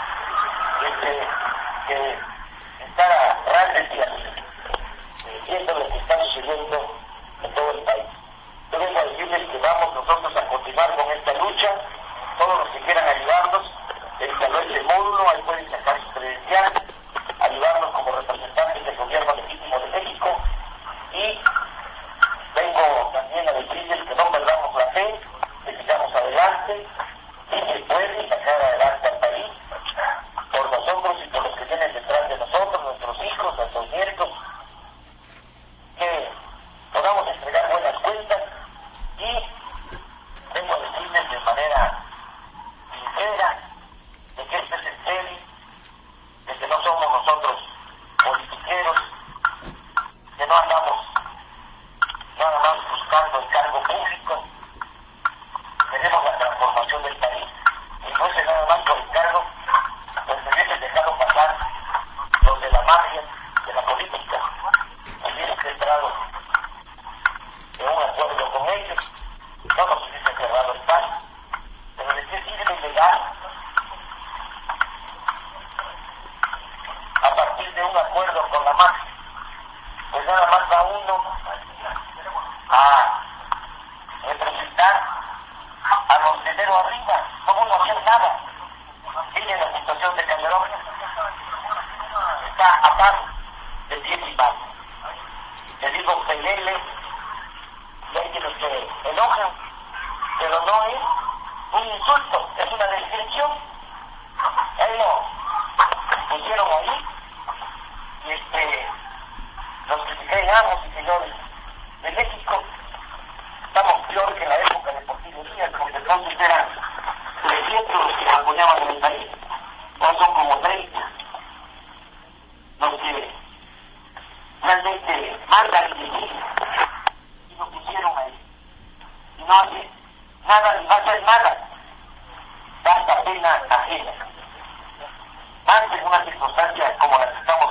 que estar a ras de viendo lo que está sucediendo en todo el país. Yo vengo a decirles que vamos nosotros a continuar con esta lucha. Todos los que quieran ayudarnos, instaló este módulo, ahí pueden sacar su credencial, ayudarnos como representantes del gobierno legítimo de México. Y vengo también a decirles que no perdamos la fe, que sigamos adelante, y se puede sacar adelante al país por nosotros y por los que vienen detrás de nosotros, nuestros hijos, nuestros nietos, que podamos entregar buenas cuentas. Y vengo a decirles de manera sincera de que este es el serio, de que no somos nosotros politiqueros, que no andamos nada más buscando el cargo público. Queremos la transformación del país, y no es nada más por el cargo, pues se hubiesen dejado pasar los de la magia de la política, hubiesen entrado en un acuerdo con ellos, no nos hubiesen cerrado el país. Pero ¿de qué sirve llegar a partir de un acuerdo con la magia? Pues nada más va uno a representar a los de enero arriba, como no hacer nada. Miren la situación de Calderón, está a par de pies y manos. Le digo pelele, y hay de los que enojan, pero no es un insulto, es una descripción. Él lo pusieron ahí, y los que se creen amos y señores de México, estamos peor que en la época de Porfirio Díaz, porque entonces eran 300 los que apoyaban en el país, ahora son como 30 los que realmente mandan y dirigen, y lo pusieron ahí, y no hace nada, ni va a hacer nada, tanta pena ajena. Más en una circunstancia como la que estamos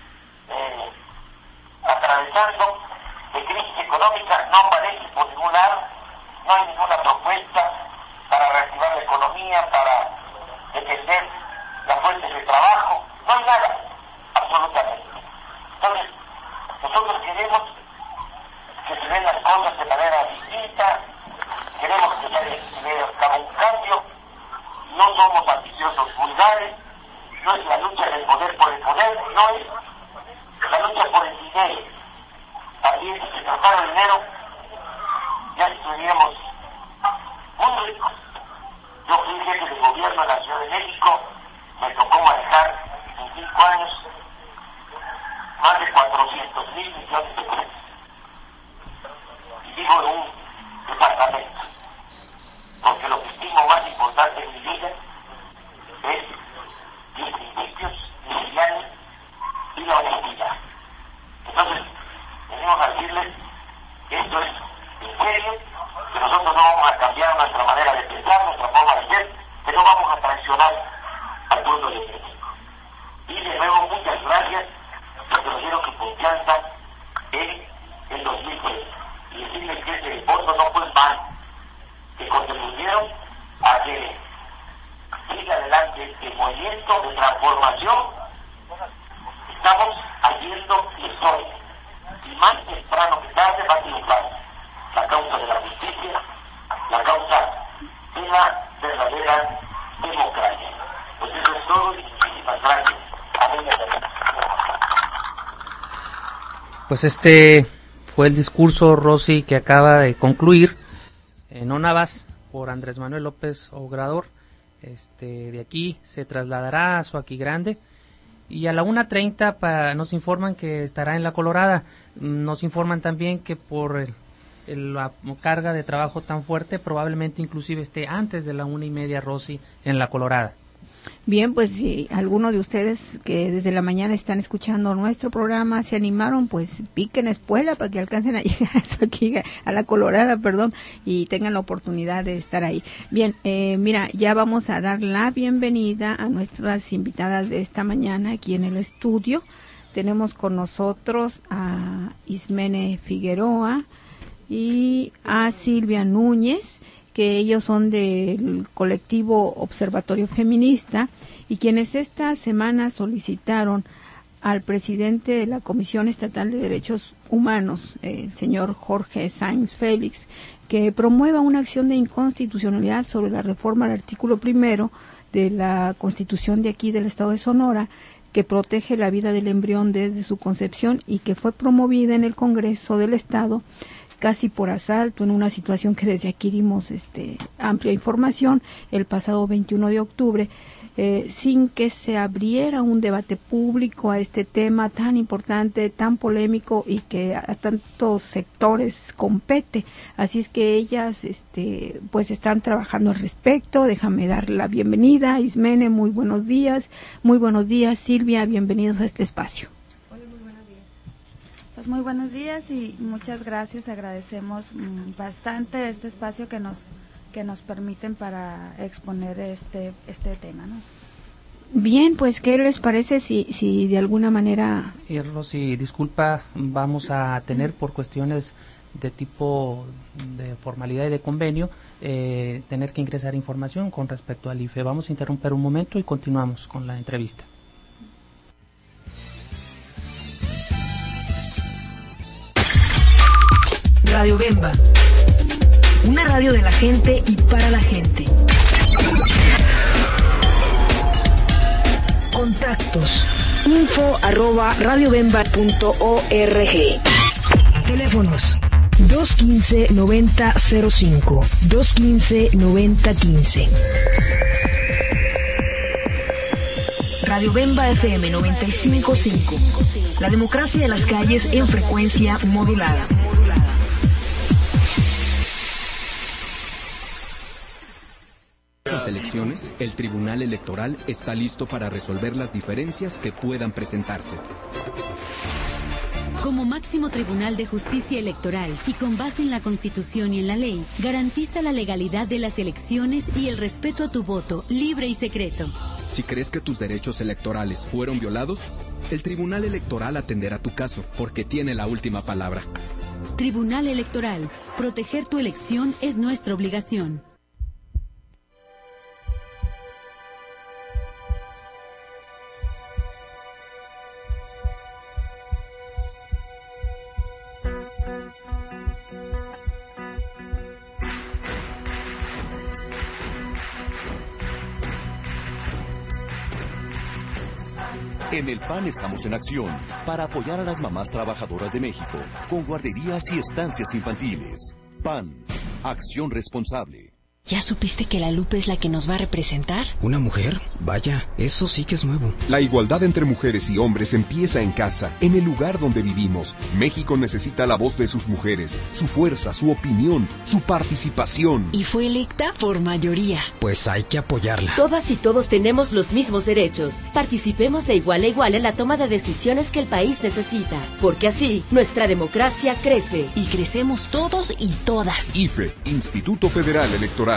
atravesando, de crisis económica, no aparece por ningún lado, no hay ninguna propuesta para reactivar la economía, para defender las fuentes de trabajo, no hay nada, absolutamente. Entonces, nosotros queremos que se den las cosas de manera distinta, queremos que se lleve a cabo un cambio, no somos ambiciosos vulgares, no es la lucha del poder por el poder, no es la lucha por el dinero. Así es, si se tratara de dinero, ya estuviéramos muy ricos. Yo fui jefe de gobierno en la Ciudad de México, me tocó manejar en 5 años más de 400,000 millones de pesos. Y digo en un departamento, porque lo que estimo más importante en mi vida es mis principios, mis ideales y la honestidad. Entonces, venimos a decirles que esto es en serio, que nosotros no vamos a cambiar nuestra manera de pensar, nuestra forma de ser, que no vamos a traicionar al pueblo de México. Y de nuevo, muchas gracias porque nos dieron su confianza en el 2013. Y decirles que ese voto no fue en vano, que contribuyeron a que siga adelante este movimiento de transformación. Estamos haciendo historia, y más temprano que tarde va a triunfar la causa de la justicia, la causa de la verdadera democracia. Pues eso es todo, y muchísimas gracias. Amén. Pues este fue el discurso, Rosy, que acaba de concluir en Onavas por Andrés Manuel López Obrador. De aquí se trasladará a Suaquigrande y a la 1:30 nos informan que estará en La Colorada. Nos informan también que por la carga de trabajo tan fuerte probablemente inclusive esté antes de la 1:30, Rosy, en La Colorada. Bien, pues si alguno de ustedes que desde la mañana están escuchando nuestro programa se animaron, pues piquen espuela para que alcancen a llegar aquí a La Colorada, y tengan la oportunidad de estar ahí. Bien, mira, ya vamos a dar la bienvenida a nuestras invitadas de esta mañana aquí en el estudio. Tenemos con nosotros a Ismene Figueroa y a Silvia Núñez, que ellos son del colectivo Observatorio Feminista y quienes esta semana solicitaron al presidente de la Comisión Estatal de Derechos Humanos, el señor Jorge Sáenz Félix, que promueva una acción de inconstitucionalidad sobre la reforma al artículo 1 de la Constitución de aquí del Estado de Sonora, que protege la vida del embrión desde su concepción y que fue promovida en el Congreso del Estado casi por asalto, en una situación que desde aquí dimos amplia información el pasado 21 de octubre, sin que se abriera un debate público a este tema tan importante, tan polémico y que a tantos sectores compete. Así es que ellas pues están trabajando al respecto. Déjame dar la bienvenida. Ismene, muy buenos días. Muy buenos días, Silvia, bienvenidos a este espacio. Pues muy buenos días y muchas gracias, agradecemos bastante este espacio que nos permiten para exponer este tema, ¿no? Bien, pues ¿qué les parece si de alguna manera... Rosy, disculpa, vamos a tener por cuestiones de tipo de formalidad y de convenio, tener que ingresar información con respecto al IFE. Vamos a interrumpir un momento y continuamos con la entrevista. Radio Bemba, una radio de la gente y para la gente. Contactos: info@radiobemba.org. Teléfonos: 215-9005, 215-9015. Radio Bemba FM 95.5. La democracia de las calles en frecuencia modulada. Las elecciones, el Tribunal Electoral está listo para resolver las diferencias que puedan presentarse. Como máximo tribunal de justicia electoral y con base en la Constitución y en la ley, garantiza la legalidad de las elecciones y el respeto a tu voto, libre y secreto. Si crees que tus derechos electorales fueron violados, el Tribunal Electoral atenderá tu caso porque tiene la última palabra. Tribunal Electoral, proteger tu elección es nuestra obligación. En el PAN estamos en acción para apoyar a las mamás trabajadoras de México con guarderías y estancias infantiles. PAN, acción responsable. ¿Ya supiste que la Lupe es la que nos va a representar? ¿Una mujer? Vaya, eso sí que es nuevo. La igualdad entre mujeres y hombres empieza en casa, en el lugar donde vivimos. México necesita la voz de sus mujeres, su fuerza, su opinión, su participación. Y fue electa por mayoría. Pues hay que apoyarla. Todas y todos tenemos los mismos derechos. Participemos de igual a igual en la toma de decisiones que el país necesita. Porque así, nuestra democracia crece. Y crecemos todos y todas. IFE, Instituto Federal Electoral.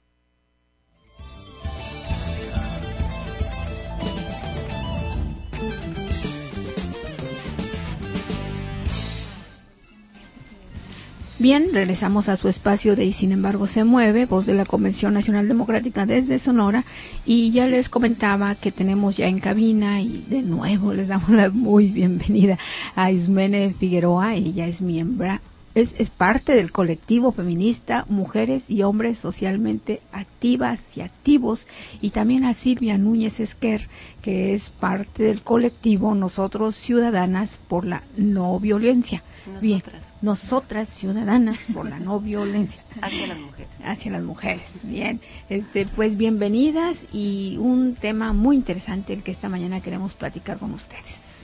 Bien, regresamos a su espacio de Y Sin Embargo Se Mueve, voz de la Convención Nacional Democrática desde Sonora, y ya les comentaba que tenemos ya en cabina, y de nuevo les damos la muy bienvenida a Ismene Figueroa. Ella es miembro es parte del colectivo feminista Mujeres y Hombres Socialmente Activas y Activos, y también a Silvia Núñez Esquer, que es parte del colectivo Nosotros Ciudadanas por la No Violencia. Bien, nosotras ciudadanas por la no violencia. Hacia las mujeres. Hacia las mujeres, bien. Pues bienvenidas, y un tema muy interesante el que esta mañana queremos platicar con ustedes.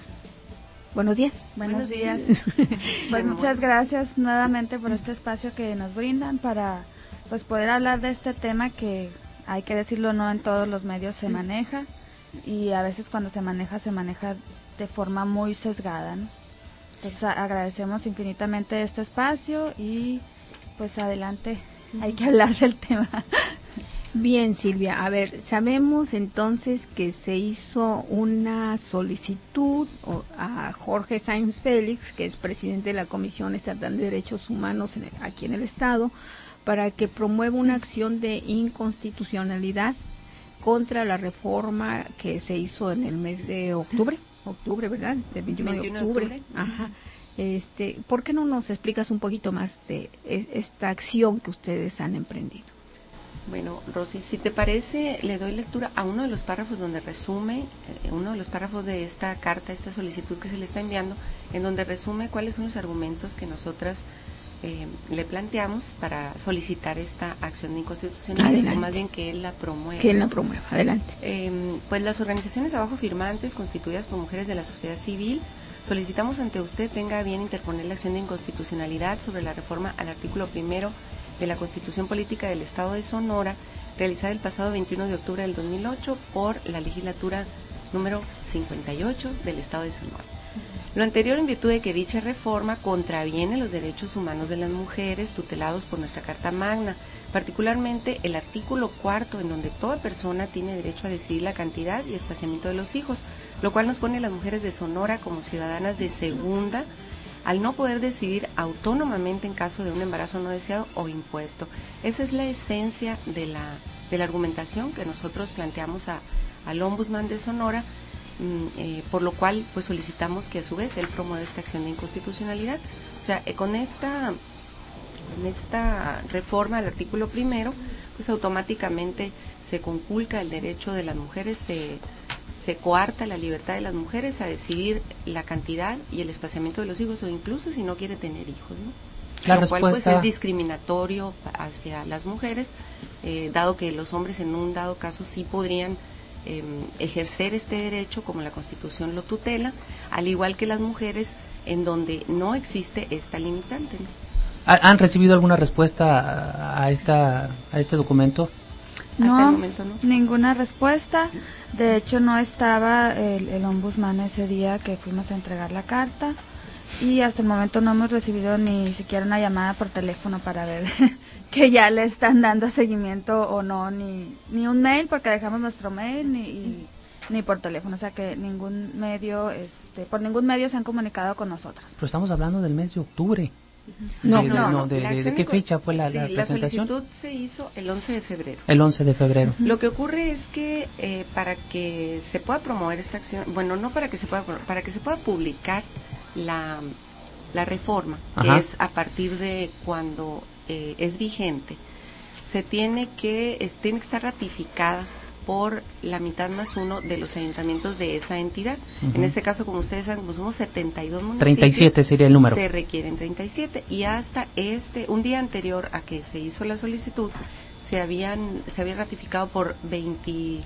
Buenos días. Buenos días. Pues muchas gracias nuevamente por este espacio que nos brindan para pues poder hablar de este tema que, hay que decirlo, no en todos los medios se maneja, y a veces cuando se maneja de forma muy sesgada, ¿no? Pues agradecemos infinitamente este espacio y pues adelante, hay que hablar del tema. Bien, Silvia, a ver, sabemos entonces que se hizo una solicitud a Jorge Sainz Félix, que es presidente de la Comisión Estatal de Derechos Humanos aquí en el Estado, para que promueva una acción de inconstitucionalidad contra la reforma que se hizo en el mes de octubre, ¿verdad? Del 21 de octubre. Ajá. ¿Por qué no nos explicas un poquito más de esta acción que ustedes han emprendido? Bueno, Rosy, si te parece, le doy lectura a uno de los párrafos donde resume, uno de los párrafos de esta carta, esta solicitud que se le está enviando, en donde resume cuáles son los argumentos que nosotras le planteamos para solicitar esta acción de inconstitucionalidad, o más bien que él la promueva. Que él la promueva, adelante. Pues las organizaciones abajo firmantes, constituidas por mujeres de la sociedad civil, solicitamos ante usted tenga a bien interponer la acción de inconstitucionalidad sobre la reforma al artículo 1 de la Constitución Política del Estado de Sonora, realizada el pasado 21 de octubre del 2008 por la legislatura número 58 del Estado de Sonora. Lo anterior en virtud de que dicha reforma contraviene los derechos humanos de las mujeres tutelados por nuestra Carta Magna, particularmente el artículo 4, en donde toda persona tiene derecho a decidir la cantidad y espaciamiento de los hijos, lo cual nos pone a las mujeres de Sonora como ciudadanas de segunda, al no poder decidir autónomamente en caso de un embarazo no deseado o impuesto. Esa es la esencia de la argumentación que nosotros planteamos al Ombudsman de Sonora, por lo cual pues solicitamos que a su vez él promueva esta acción de inconstitucionalidad. O sea, con esta reforma al artículo 1, pues automáticamente se conculca el derecho de las mujeres, se coarta la libertad de las mujeres a decidir la cantidad y el espaciamiento de los hijos, o incluso si no quiere tener hijos, ¿no? Lo cual pues es discriminatorio hacia las mujeres, dado que los hombres en un dado caso sí podrían ejercer este derecho como la Constitución lo tutela, al igual que las mujeres en donde no existe esta limitante, ¿no? ¿Han recibido alguna respuesta a este documento? No, hasta el momento no. Ninguna respuesta. De hecho, no estaba el ombudsman ese día que fuimos a entregar la carta, y hasta el momento no hemos recibido ni siquiera una llamada por teléfono para ver que ya le están dando seguimiento o no, ni un mail, porque dejamos nuestro mail, ni por teléfono. O sea que ningún medio, por ningún medio se han comunicado con nosotras. Pero estamos hablando del mes de octubre. No. ¿De qué fecha fue la presentación? La solicitud se hizo el 11 de febrero. El 11 de febrero. Lo que ocurre es que para que se pueda promover esta acción, bueno, no para que se pueda promover, para que se pueda publicar la reforma, que es a partir de cuando es vigente, tiene que estar ratificada por la mitad más uno de los ayuntamientos de esa entidad. En este caso, como ustedes saben, como somos 72 municipios, 37 sería el número. Se requieren 37, y hasta un día anterior a que se hizo la solicitud, se había ratificado por 26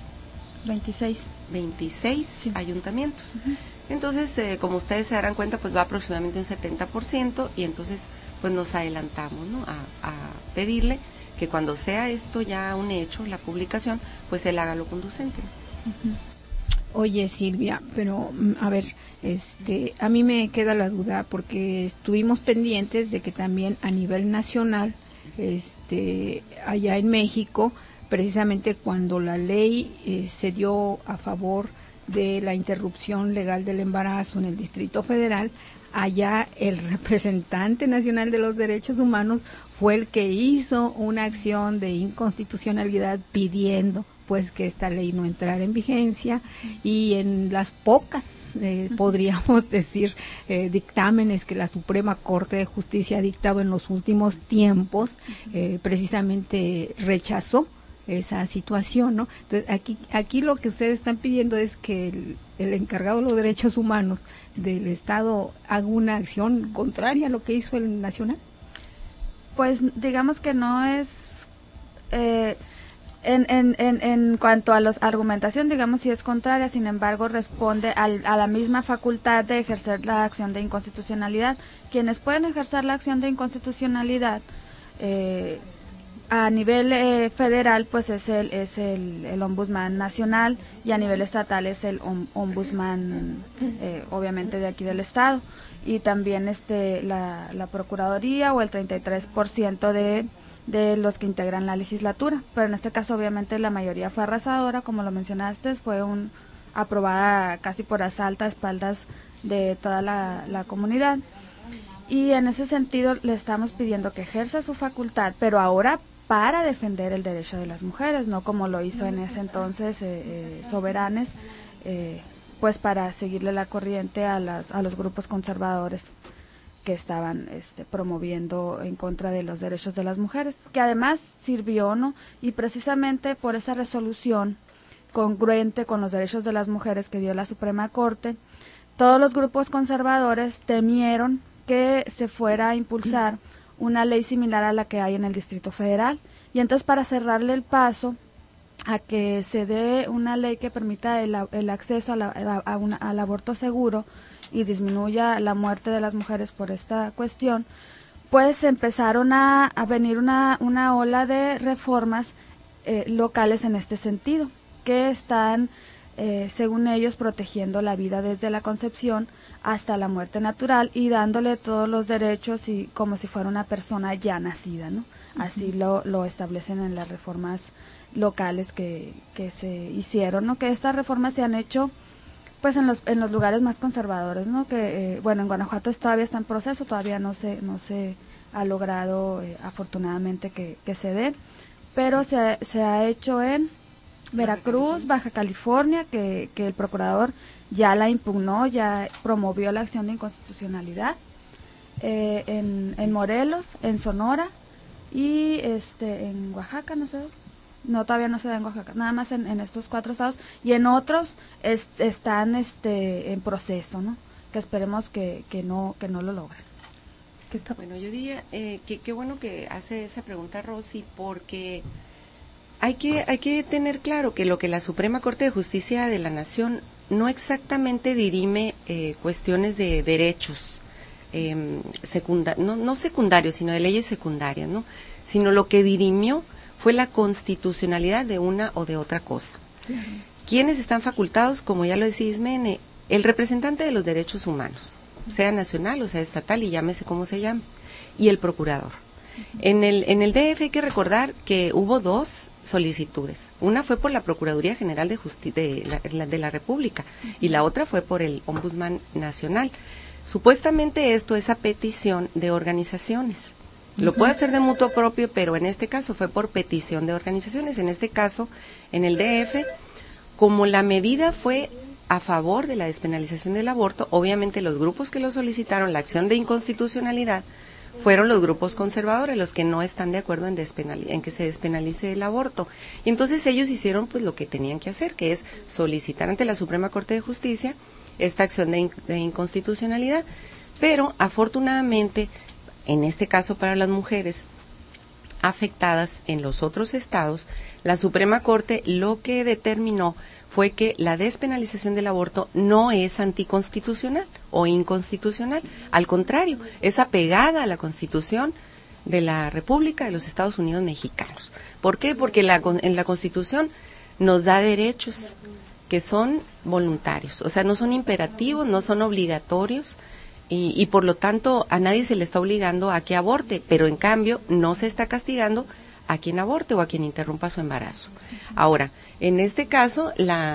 sí. ayuntamientos. Entonces, como ustedes se darán cuenta, pues va aproximadamente un 70%, y entonces pues nos adelantamos, ¿no?, a pedirle que cuando sea esto ya un hecho, la publicación, pues él haga lo conducente. Oye, Silvia, pero a ver, a mí me queda la duda, porque estuvimos pendientes de que también a nivel nacional, allá en México, precisamente cuando la ley se dio a favor de la interrupción legal del embarazo en el Distrito Federal, allá el representante nacional de los derechos humanos fue el que hizo una acción de inconstitucionalidad pidiendo pues que esta ley no entrara en vigencia, y en las pocas, podríamos decir, dictámenes que la Suprema Corte de Justicia ha dictado en los últimos tiempos, precisamente rechazó esa situación, ¿no? Entonces, aquí lo que ustedes están pidiendo es que el encargado de los derechos humanos del Estado haga una acción contraria a lo que hizo el Nacional. Pues digamos que no es... En cuanto a la argumentación, digamos, si es contraria, sin embargo, responde a la misma facultad de ejercer la acción de inconstitucionalidad. Quienes pueden ejercer la acción de inconstitucionalidad a nivel federal, pues es el Ombudsman Nacional, y a nivel estatal es el Ombudsman, obviamente, de aquí del Estado, y también la Procuraduría o el 33% de los que integran la legislatura, pero en este caso obviamente la mayoría fue arrasadora, como lo mencionaste, fue aprobada casi por asalto a espaldas de toda la comunidad, y en ese sentido le estamos pidiendo que ejerza su facultad, pero ahora para defender el derecho de las mujeres, no como lo hizo en ese entonces Soberanes, pues para seguirle la corriente a los grupos conservadores que estaban promoviendo en contra de los derechos de las mujeres, que además sirvió, ¿no? Y precisamente por esa resolución congruente con los derechos de las mujeres que dio la Suprema Corte, todos los grupos conservadores temieron que se fuera a impulsar una ley similar a la que hay en el Distrito Federal, y entonces para cerrarle el paso a que se dé una ley que permita el acceso al aborto seguro y disminuya la muerte de las mujeres por esta cuestión, pues empezaron a venir una ola de reformas locales en este sentido, que están, según ellos, protegiendo la vida desde la concepción hasta la muerte natural y dándole todos los derechos y como si fuera una persona ya nacida, ¿no? Así lo establecen en las reformas locales que se hicieron, ¿no? Que estas reformas se han hecho pues en los lugares más conservadores, ¿no? Que bueno, en Guanajuato todavía está en proceso, todavía no se ha logrado afortunadamente que se dé, pero se ha hecho en Veracruz, Baja California, que el procurador ya la impugnó, ya promovió la acción de inconstitucionalidad, en Morelos, en Sonora y en Oaxaca, no, todavía no se da en Oaxaca, nada más en estos 4 estados, y en otros están en proceso, ¿no? Que esperemos que no lo logren. Bueno, yo diría que qué bueno que hace esa pregunta Rosy, porque hay que tener claro que lo que la Suprema Corte de Justicia de la Nación no exactamente dirime cuestiones de derechos no secundarios, sino de leyes secundarias, ¿no? Sino lo que dirimió fue la constitucionalidad de una o de otra cosa. ¿Quiénes están facultados? Como ya lo decía Ismene, el representante de los derechos humanos, sea nacional o sea estatal, y llámese como se llame, y el procurador. En el DF hay que recordar que hubo 2 solicitudes. Una fue por la Procuraduría General de Justicia de la República y la otra fue por el Ombudsman Nacional. Supuestamente esto es a petición de organizaciones. Lo puede hacer de mutuo propio, pero en este caso fue por petición de organizaciones. En este caso, en el DF, como la medida fue a favor de la despenalización del aborto, obviamente los grupos que lo solicitaron, la acción de inconstitucionalidad, fueron los grupos conservadores, los que no están de acuerdo en que se despenalice el aborto. Y entonces ellos hicieron pues lo que tenían que hacer, que es solicitar ante la Suprema Corte de Justicia esta acción de inconstitucionalidad. Pero afortunadamente, en este caso para las mujeres afectadas en los otros estados, la Suprema Corte lo que determinó fue que la despenalización del aborto no es anticonstitucional o inconstitucional, al contrario, es apegada a la Constitución de la República de los Estados Unidos Mexicanos. ¿Por qué? Porque en la Constitución nos da derechos que son voluntarios, o sea, no son imperativos, no son obligatorios, y por lo tanto a nadie se le está obligando a que aborte, pero en cambio no se está castigando a quien aborte o a quien interrumpa su embarazo. Ahora, en este caso, la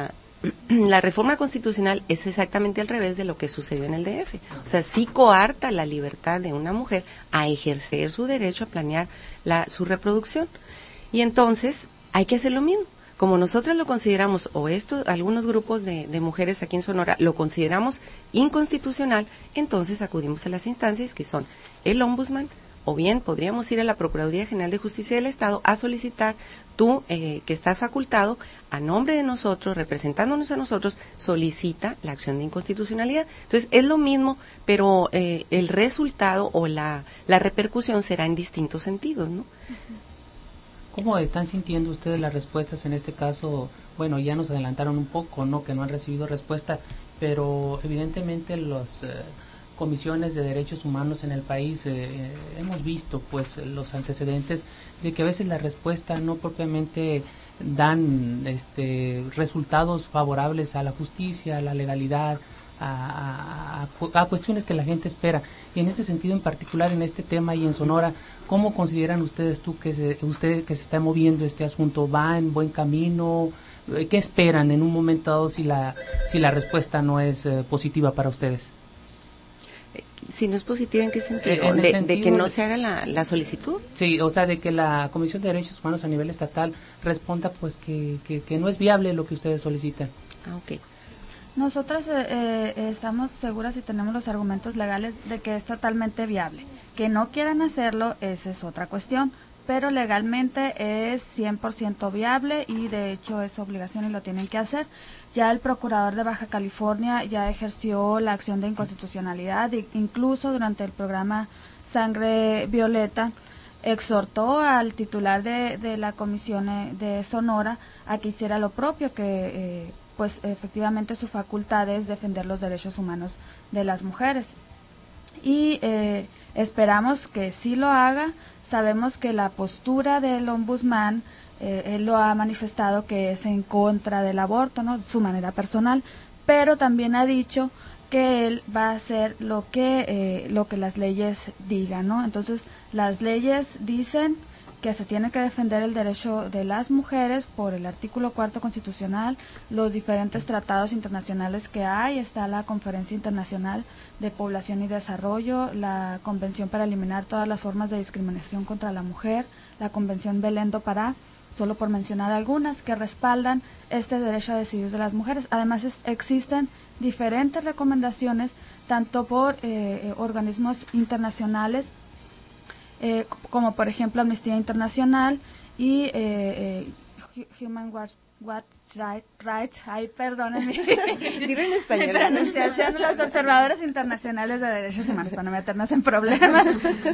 la reforma constitucional es exactamente al revés de lo que sucedió en el DF. O sea, sí coarta la libertad de una mujer a ejercer su derecho a planear su reproducción. Y entonces hay que hacer lo mismo. Como nosotras lo consideramos, o algunos grupos de mujeres aquí en Sonora lo consideramos inconstitucional, entonces acudimos a las instancias que son el Ombudsman, o bien podríamos ir a la Procuraduría General de Justicia del Estado a solicitar, tú que estás facultado, a nombre de nosotros, representándonos a nosotros, solicita la acción de inconstitucionalidad. Entonces es lo mismo, pero el resultado o la repercusión será en distintos sentidos, ¿no? ¿Cómo están sintiendo ustedes las respuestas en este caso? Bueno, ya nos adelantaron un poco, ¿no? Que no han recibido respuesta, pero evidentemente las comisiones de derechos humanos en el país hemos visto pues los antecedentes de que a veces la respuesta no propiamente dan resultados favorables a la justicia, a la legalidad, a cuestiones que la gente espera. Y en este sentido en particular, en este tema y en Sonora, ¿cómo consideran ustedes que se está moviendo este asunto? ¿Va en buen camino? ¿Qué esperan en un momento dado si la respuesta no es positiva para ustedes? Si no es positiva, ¿en qué sentido? ¿De que no se haga la solicitud? Sí, o sea, de que la Comisión de Derechos Humanos a nivel estatal responda pues que no es viable lo que ustedes solicitan. Ah, ok. Nosotras estamos seguras y tenemos los argumentos legales de que es totalmente viable. Que no quieran hacerlo, esa es otra cuestión, pero legalmente es 100% viable y de hecho es obligación y lo tienen que hacer. Ya el procurador de Baja California ya ejerció la acción de inconstitucionalidad e incluso durante el programa Sangre Violeta exhortó al titular de la comisión de Sonora a que hiciera lo propio, que pues efectivamente su facultad es defender los derechos humanos de las mujeres. Y esperamos que sí lo haga. Sabemos que la postura del ombudsman, él lo ha manifestado que es en contra del aborto, ¿no? Su manera personal, pero también ha dicho que él va a hacer lo que las leyes digan, ¿no? Entonces, las leyes dicen que se tiene que defender el derecho de las mujeres por el artículo 4 constitucional, los diferentes tratados internacionales que hay, está la Conferencia Internacional de Población y Desarrollo, la Convención para eliminar todas las formas de discriminación contra la mujer, la Convención Belém do Pará, solo por mencionar algunas, que respaldan este derecho a decidir de las mujeres. Además, existen diferentes recomendaciones, tanto por organismos internacionales, como por ejemplo Amnistía Internacional y Human Rights, perdónenme, dilo en español, mi pronunciación, los observadores internacionales de derechos humanos, para no meternos en problemas,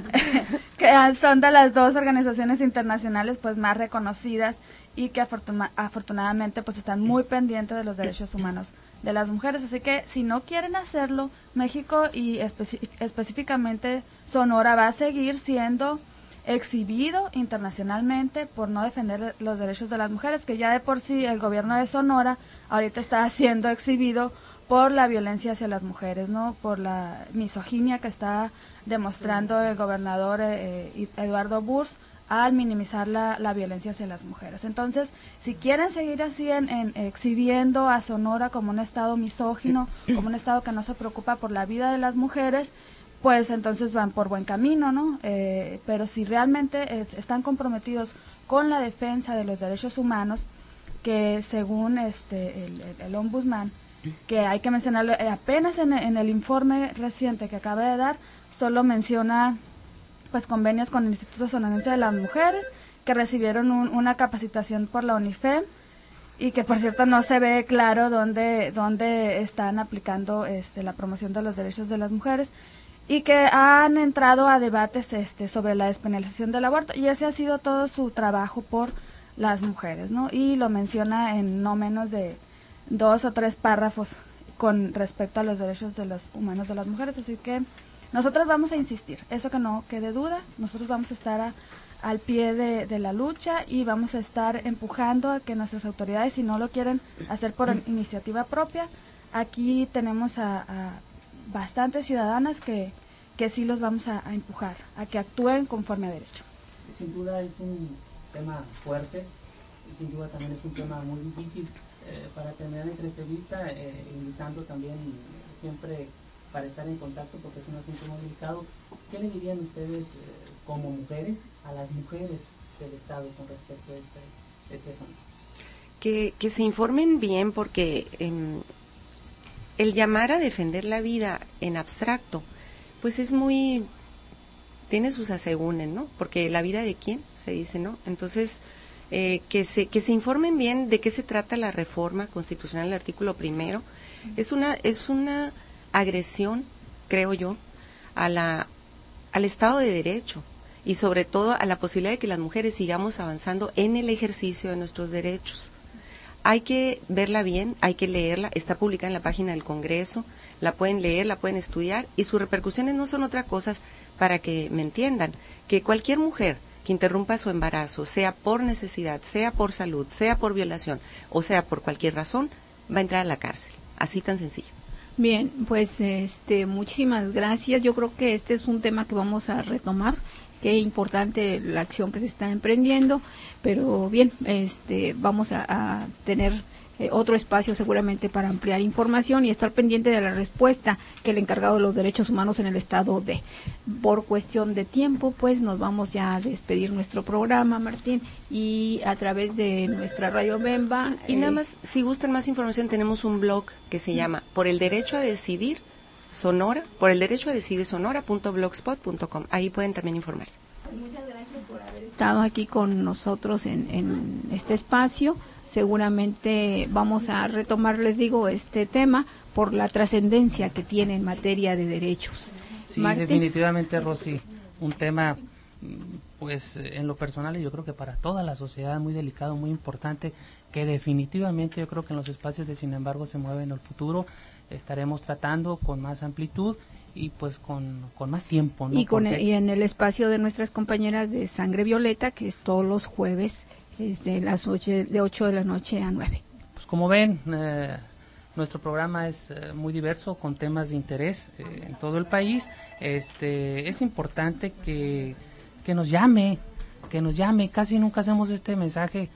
que son de las dos organizaciones internacionales pues más reconocidas y que afortunadamente pues están muy pendientes de los derechos humanos de las mujeres. Así que si no quieren hacerlo, México y específicamente Sonora va a seguir siendo exhibido internacionalmente por no defender los derechos de las mujeres, que ya de por sí el gobierno de Sonora ahorita está siendo exhibido por la violencia hacia las mujeres, ¿no? Por la misoginia que está demostrando el gobernador Eduardo Burrs al minimizar la violencia hacia las mujeres. Entonces, si quieren seguir así exhibiendo a Sonora como un estado misógino, como un estado que no se preocupa por la vida de las mujeres, pues entonces van por buen camino, ¿no? Pero si realmente están comprometidos con la defensa de los derechos humanos, que según el ombudsman, que hay que mencionarlo, apenas en el informe reciente que acaba de dar, solo menciona pues convenios con el Instituto Sonorense de las Mujeres, que recibieron una capacitación por la UNIFEM, y que por cierto no se ve claro dónde están aplicando la promoción de los derechos de las mujeres, y que han entrado a debates sobre la despenalización del aborto, y ese ha sido todo su trabajo por las mujeres, ¿no? Y lo menciona en no menos de 2 o 3 párrafos con respecto a los derechos de los humanos de las mujeres. Así que nosotros vamos a insistir, eso que no quede duda, nosotros vamos a estar al pie de la lucha y vamos a estar empujando a que nuestras autoridades, si no lo quieren hacer por iniciativa propia, aquí tenemos a bastantes ciudadanas que sí los vamos a empujar a que actúen conforme a derecho. Sin duda es un tema fuerte, sin duda también es un tema muy difícil. para terminar nuestra entrevista, invitando también siempre para estar en contacto porque es un asunto muy delicado, ¿qué le dirían ustedes como mujeres a las mujeres del Estado con respecto a este asunto? Que se informen bien, porque el llamar a defender la vida en abstracto, pues es muy, tiene sus asegúnes, ¿no? Porque la vida de quién, se dice, ¿no? Entonces, que se informen bien de qué se trata la reforma constitucional del artículo 1. Es una agresión, creo yo, al Estado de Derecho y sobre todo a la posibilidad de que las mujeres sigamos avanzando en el ejercicio de nuestros derechos. Hay que verla bien, hay que leerla, está publicada en la página del Congreso, la pueden leer, la pueden estudiar, y sus repercusiones no son otra cosa, para que me entiendan, que cualquier mujer que interrumpa su embarazo, sea por necesidad, sea por salud, sea por violación, o sea por cualquier razón, va a entrar a la cárcel, así tan sencillo. Bien, pues muchísimas gracias. Yo creo que este es un tema que vamos a retomar. Qué importante la acción que se está emprendiendo, pero bien, vamos a tener otro espacio seguramente para ampliar información y estar pendiente de la respuesta que el encargado de los derechos humanos en el estado dé. Por cuestión de tiempo, pues nos vamos ya a despedir nuestro programa, Martín, y a través de nuestra Radio Bemba. Y nada más, si gustan más información, tenemos un blog que se llama Por el Derecho a Decidir Sonora, por el derecho a decidir sonora.blogspot.com. Ahí pueden también informarse. Muchas gracias por haber estado aquí con nosotros en este espacio. Seguramente vamos a retomar, les digo, este tema por la trascendencia que tiene en materia de derechos. Sí, Martín. Definitivamente, Rosy, un tema, pues en lo personal y yo creo que para toda la sociedad muy delicado, muy importante, que definitivamente yo creo que en los espacios de Sin embargo se mueve en el futuro. Estaremos tratando con más amplitud y pues con más tiempo, ¿no? Y en el espacio de nuestras compañeras de Sangre Violeta, que es todos los jueves de las 8 de la noche a 9. Pues como ven, nuestro programa es muy diverso, con temas de interés en todo el país. Es importante que nos llame, casi nunca hacemos este mensaje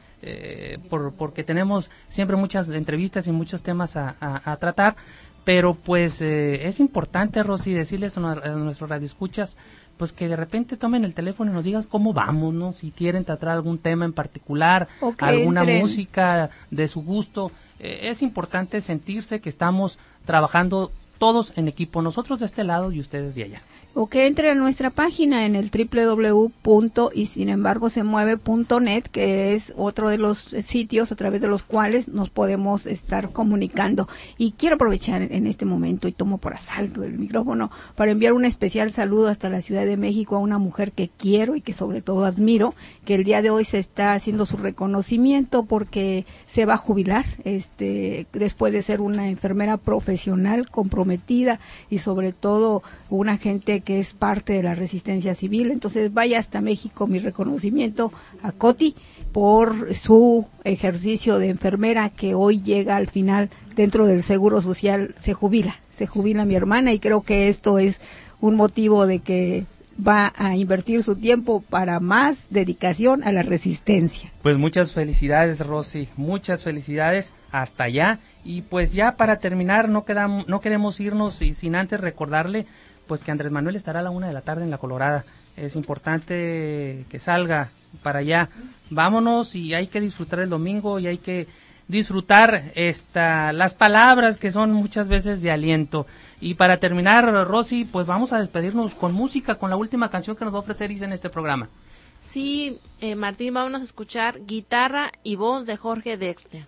porque tenemos siempre muchas entrevistas y muchos temas a tratar, pero pues es importante, Rosy, decirles a nuestros radioescuchas pues que de repente tomen el teléfono y nos digan cómo vamos, ¿no? Si quieren tratar algún tema en particular, alguna música de su gusto. Es importante sentirse que estamos trabajando todos en equipo, nosotros de este lado y ustedes de allá. O que entre a nuestra página en el www.ysinembargosemueve.net, que es otro de los sitios a través de los cuales nos podemos estar comunicando. Y quiero aprovechar en este momento, y tomo por asalto el micrófono, para enviar un especial saludo hasta la Ciudad de México a una mujer que quiero y que sobre todo admiro, que el día de hoy se está haciendo su reconocimiento porque se va a jubilar, después de ser una enfermera profesional comprometida y sobre todo una gente que es parte de la resistencia civil. Entonces vaya hasta México mi reconocimiento a Coti por su ejercicio de enfermera, que hoy llega al final dentro del Seguro Social. Se jubila mi hermana, y creo que esto es un motivo de que va a invertir su tiempo para más dedicación a la resistencia. Pues muchas felicidades, Rosy, muchas felicidades hasta allá. Y pues ya para terminar, no queremos irnos sin antes recordarle pues que Andrés Manuel estará a la 1 de la tarde en La Colorada. Es importante que salga para allá. Vámonos, y hay que disfrutar el domingo, y hay que disfrutar las palabras que son muchas veces de aliento. Y para terminar, Rosy, pues vamos a despedirnos con música, con la última canción que nos va a ofrecer Isa en este programa. Sí, Martín, vámonos a escuchar Guitarra y Voz de Jorge Drexler.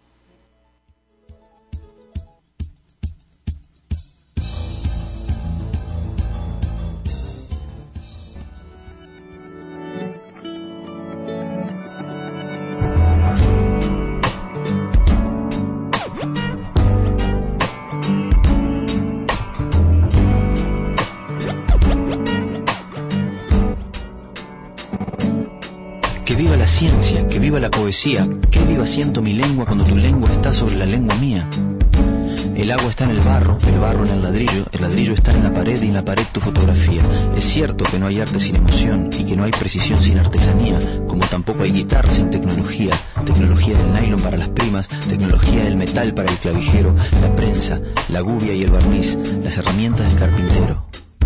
Que viva la ciencia, que viva la poesía, que viva siento mi lengua cuando tu lengua está sobre la lengua mía. El El agua está en el barro en el ladrillo está en la pared y en la pared tu fotografía. Es cierto que no hay arte sin emoción y que no hay precisión sin artesanía, como tampoco hay guitarra sin tecnología, tecnología del nylon para las primas, tecnología del metal para el clavijero, la prensa, la gubia y el barniz, las herramientas del carpintero.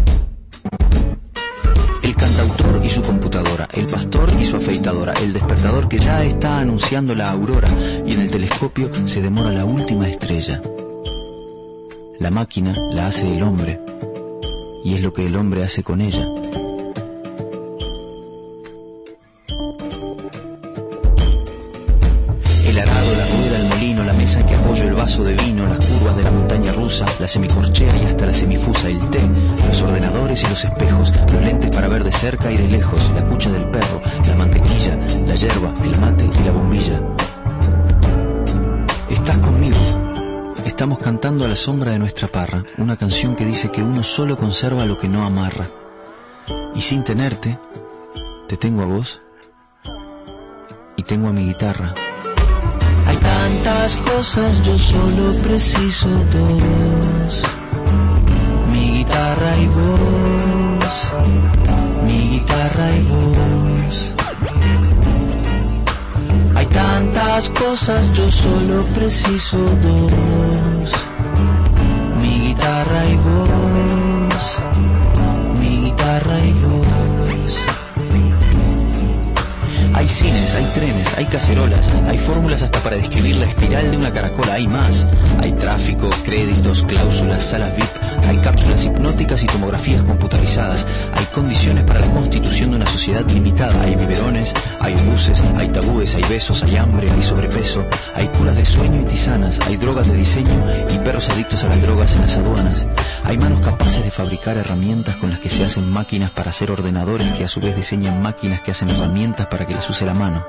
El cantautor y su computadora, el pastor y su afeitadora, el despertador que ya está anunciando la aurora y en el telescopio se demora la última estrella. La máquina la hace el hombre y es lo que el hombre hace con ella. El arado, la rueda, el molino, la mesa que apoyo el vaso de vino, las curvas de la montaña rusa, la semicorchea y hasta la semifusa, el té, los ordenadores y los espejos, los lentes para ver de cerca y de lejos, la cucha del perro, la mantequilla, la yerba, el mate y la bombilla. Estás conmigo. Estamos cantando a la sombra de nuestra parra, una canción que dice que uno solo conserva lo que no amarra. Y sin tenerte, te tengo a vos y tengo a mi guitarra. Hay tantas cosas, yo solo preciso dos. Mi guitarra y vos, mi guitarra y vos. Hay tantas cosas, yo solo preciso dos. Mi guitarra y vos, mi guitarra y vos. Hay cines, hay trenes, hay cacerolas, hay fórmulas hasta para describir la espiral de una caracola, hay más. Hay tráfico, créditos, cláusulas, salas VIP, hay cápsulas hipnóticas y tomografías computarizadas, hay condiciones para la constitución de una sociedad limitada, hay biberones, hay buses, hay tabúes, hay besos, hay hambre, hay sobrepeso, hay curas de sueño y tisanas, hay drogas de diseño y perros adictos a las drogas en las aduanas. Hay manos capaces de fabricar herramientas con las que se hacen máquinas para hacer ordenadores que a su vez diseñan máquinas que hacen herramientas para que las use la mano.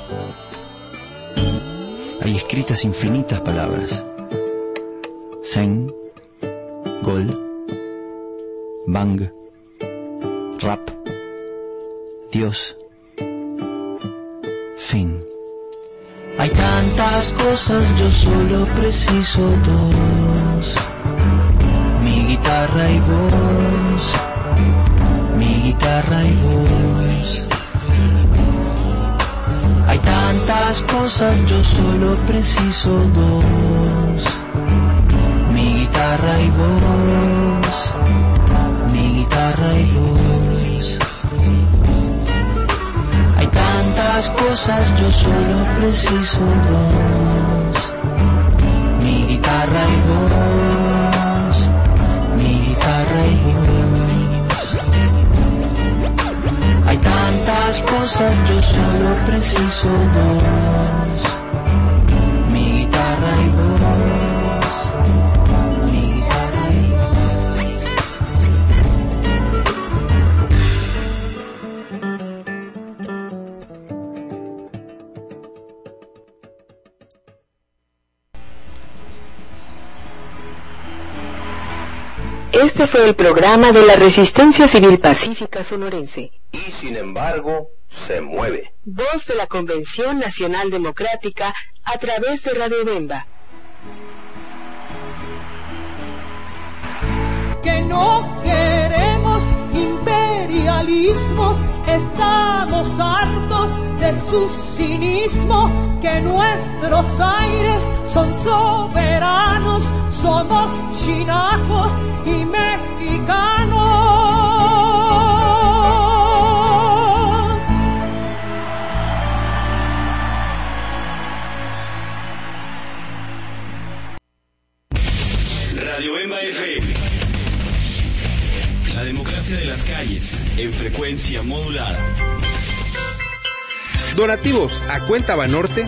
Hay escritas infinitas palabras. Zen, gol, bang, rap, Dios, fin. Hay tantas cosas, yo solo preciso dos. Mi guitarra y vos, mi guitarra y vos. Hay tantas cosas, yo solo preciso dos. Mi guitarra y vos, mi guitarra y vos. Hay tantas cosas, yo solo preciso dos. Mi guitarra y vos, mi guitarra y vos. Hay tantas cosas, yo solo preciso dos. Mi guitarra y vos, mi guitarra y Este fue el programa de la Resistencia Civil Pacífica Sonorense. Y sin embargo, se mueve. Voz de la Convención Nacional Democrática a través de Radio Bemba. Que no queremos imperialismos, estamos hartos de su cinismo, que nuestros aires son soberanos, somos chinacos y mexicanos. Radio Bemba FM. La democracia de las calles, en frecuencia modulada. Donativos a cuenta Banorte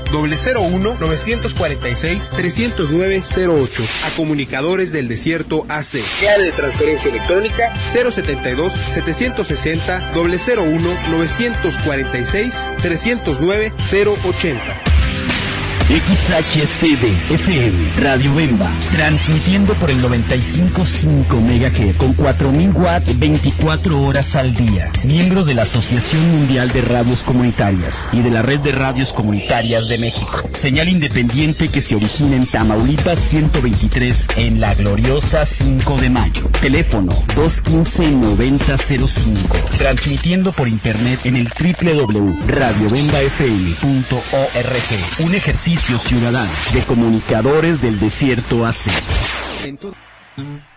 001-946-309-08. A Comunicadores del Desierto AC. Sea de transferencia electrónica 072-760-001-946-309-080. XHCD FM Radio Bemba, transmitiendo por el 95.5 MHz con 4.000 watts 24 horas al día. Miembro de la Asociación Mundial de Radios Comunitarias y de la Red de Radios Comunitarias de México. Señal independiente que se origina en Tamaulipas 123 en la gloriosa 5 de Mayo. Teléfono 215-9005. Transmitiendo por internet en el www.radiobembafm.org. Un ejercicio ciudadano de comunicadores del desierto AC.